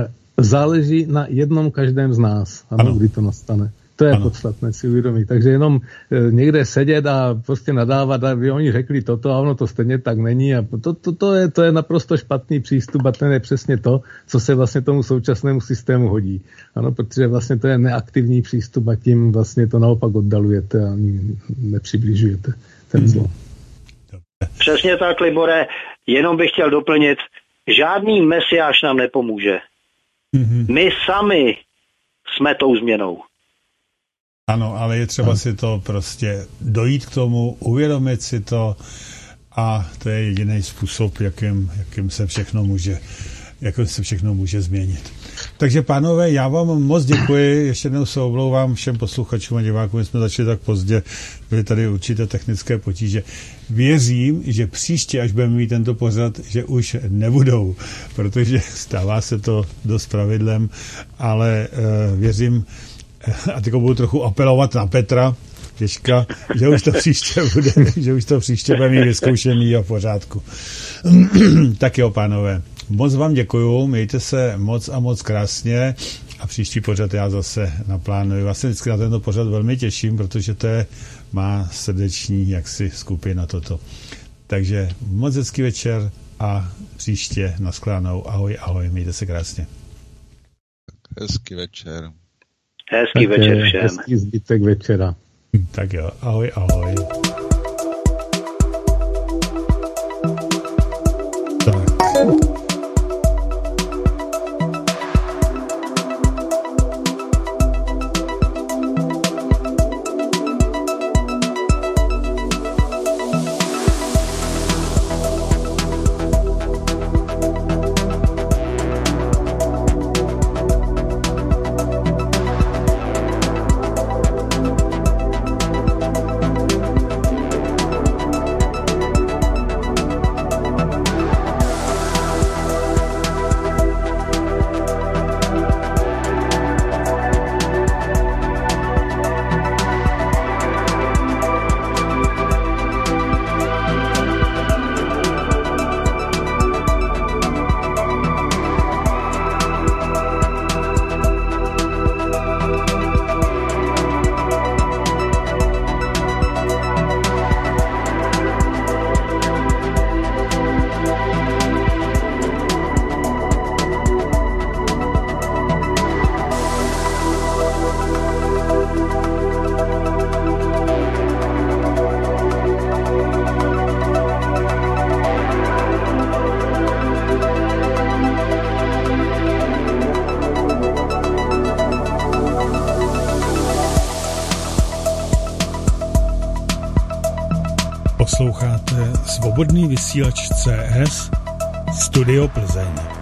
záleží na jednom každém z nás, ano. Kdy to nastane. To je podstatné si uvědomit. Takže jenom někde sedět a prostě nadávat, aby oni řekli toto a ono to stejně tak není. A to je naprosto špatný přístup a ten je přesně to, co se vlastně tomu současnému systému hodí. Ano, protože vlastně to je neaktivní přístup a tím vlastně to naopak oddalujete a nepřibližujete ten zlo. Přesně tak, Libore. Jenom bych chtěl doplnit, žádný mesiáš nám nepomůže. My sami jsme tou změnou. Ano, ale je třeba si to prostě dojít k tomu, uvědomit si to a to je jediný způsob, jakým se všechno může jako se všechno může změnit. Takže pánové, já vám moc děkuji, ještě jednou se omlouvám všem posluchačům a divákům, jsme začali tak pozdě, byly tady určité technické potíže. Věřím, že příště, až budeme mít tento pořad, že už nebudou, protože stává se to dost pravidlem, ale věřím, a teď budu trochu apelovat na Petra Těžka, že už to příště bude, že už to příště bude mít vyzkoušený a v pořádku. Tak jo, pánové, moc vám děkuju, mějte se moc a moc krásně a příští pořad já zase naplánuji. Vlastně vždycky na tento pořad velmi těším, protože to je má srdeční jaksi skupina toto. Takže moc hezký večer a příště nashledanou. Ahoj, ahoj, mějte se krásně. Hezký večer. Hezký večer všem. Hezký zbytek večera. Tak jo, ahoj, ahoj. Tak. Posloucháte Svobodný vysílač CS Studio Plzeň.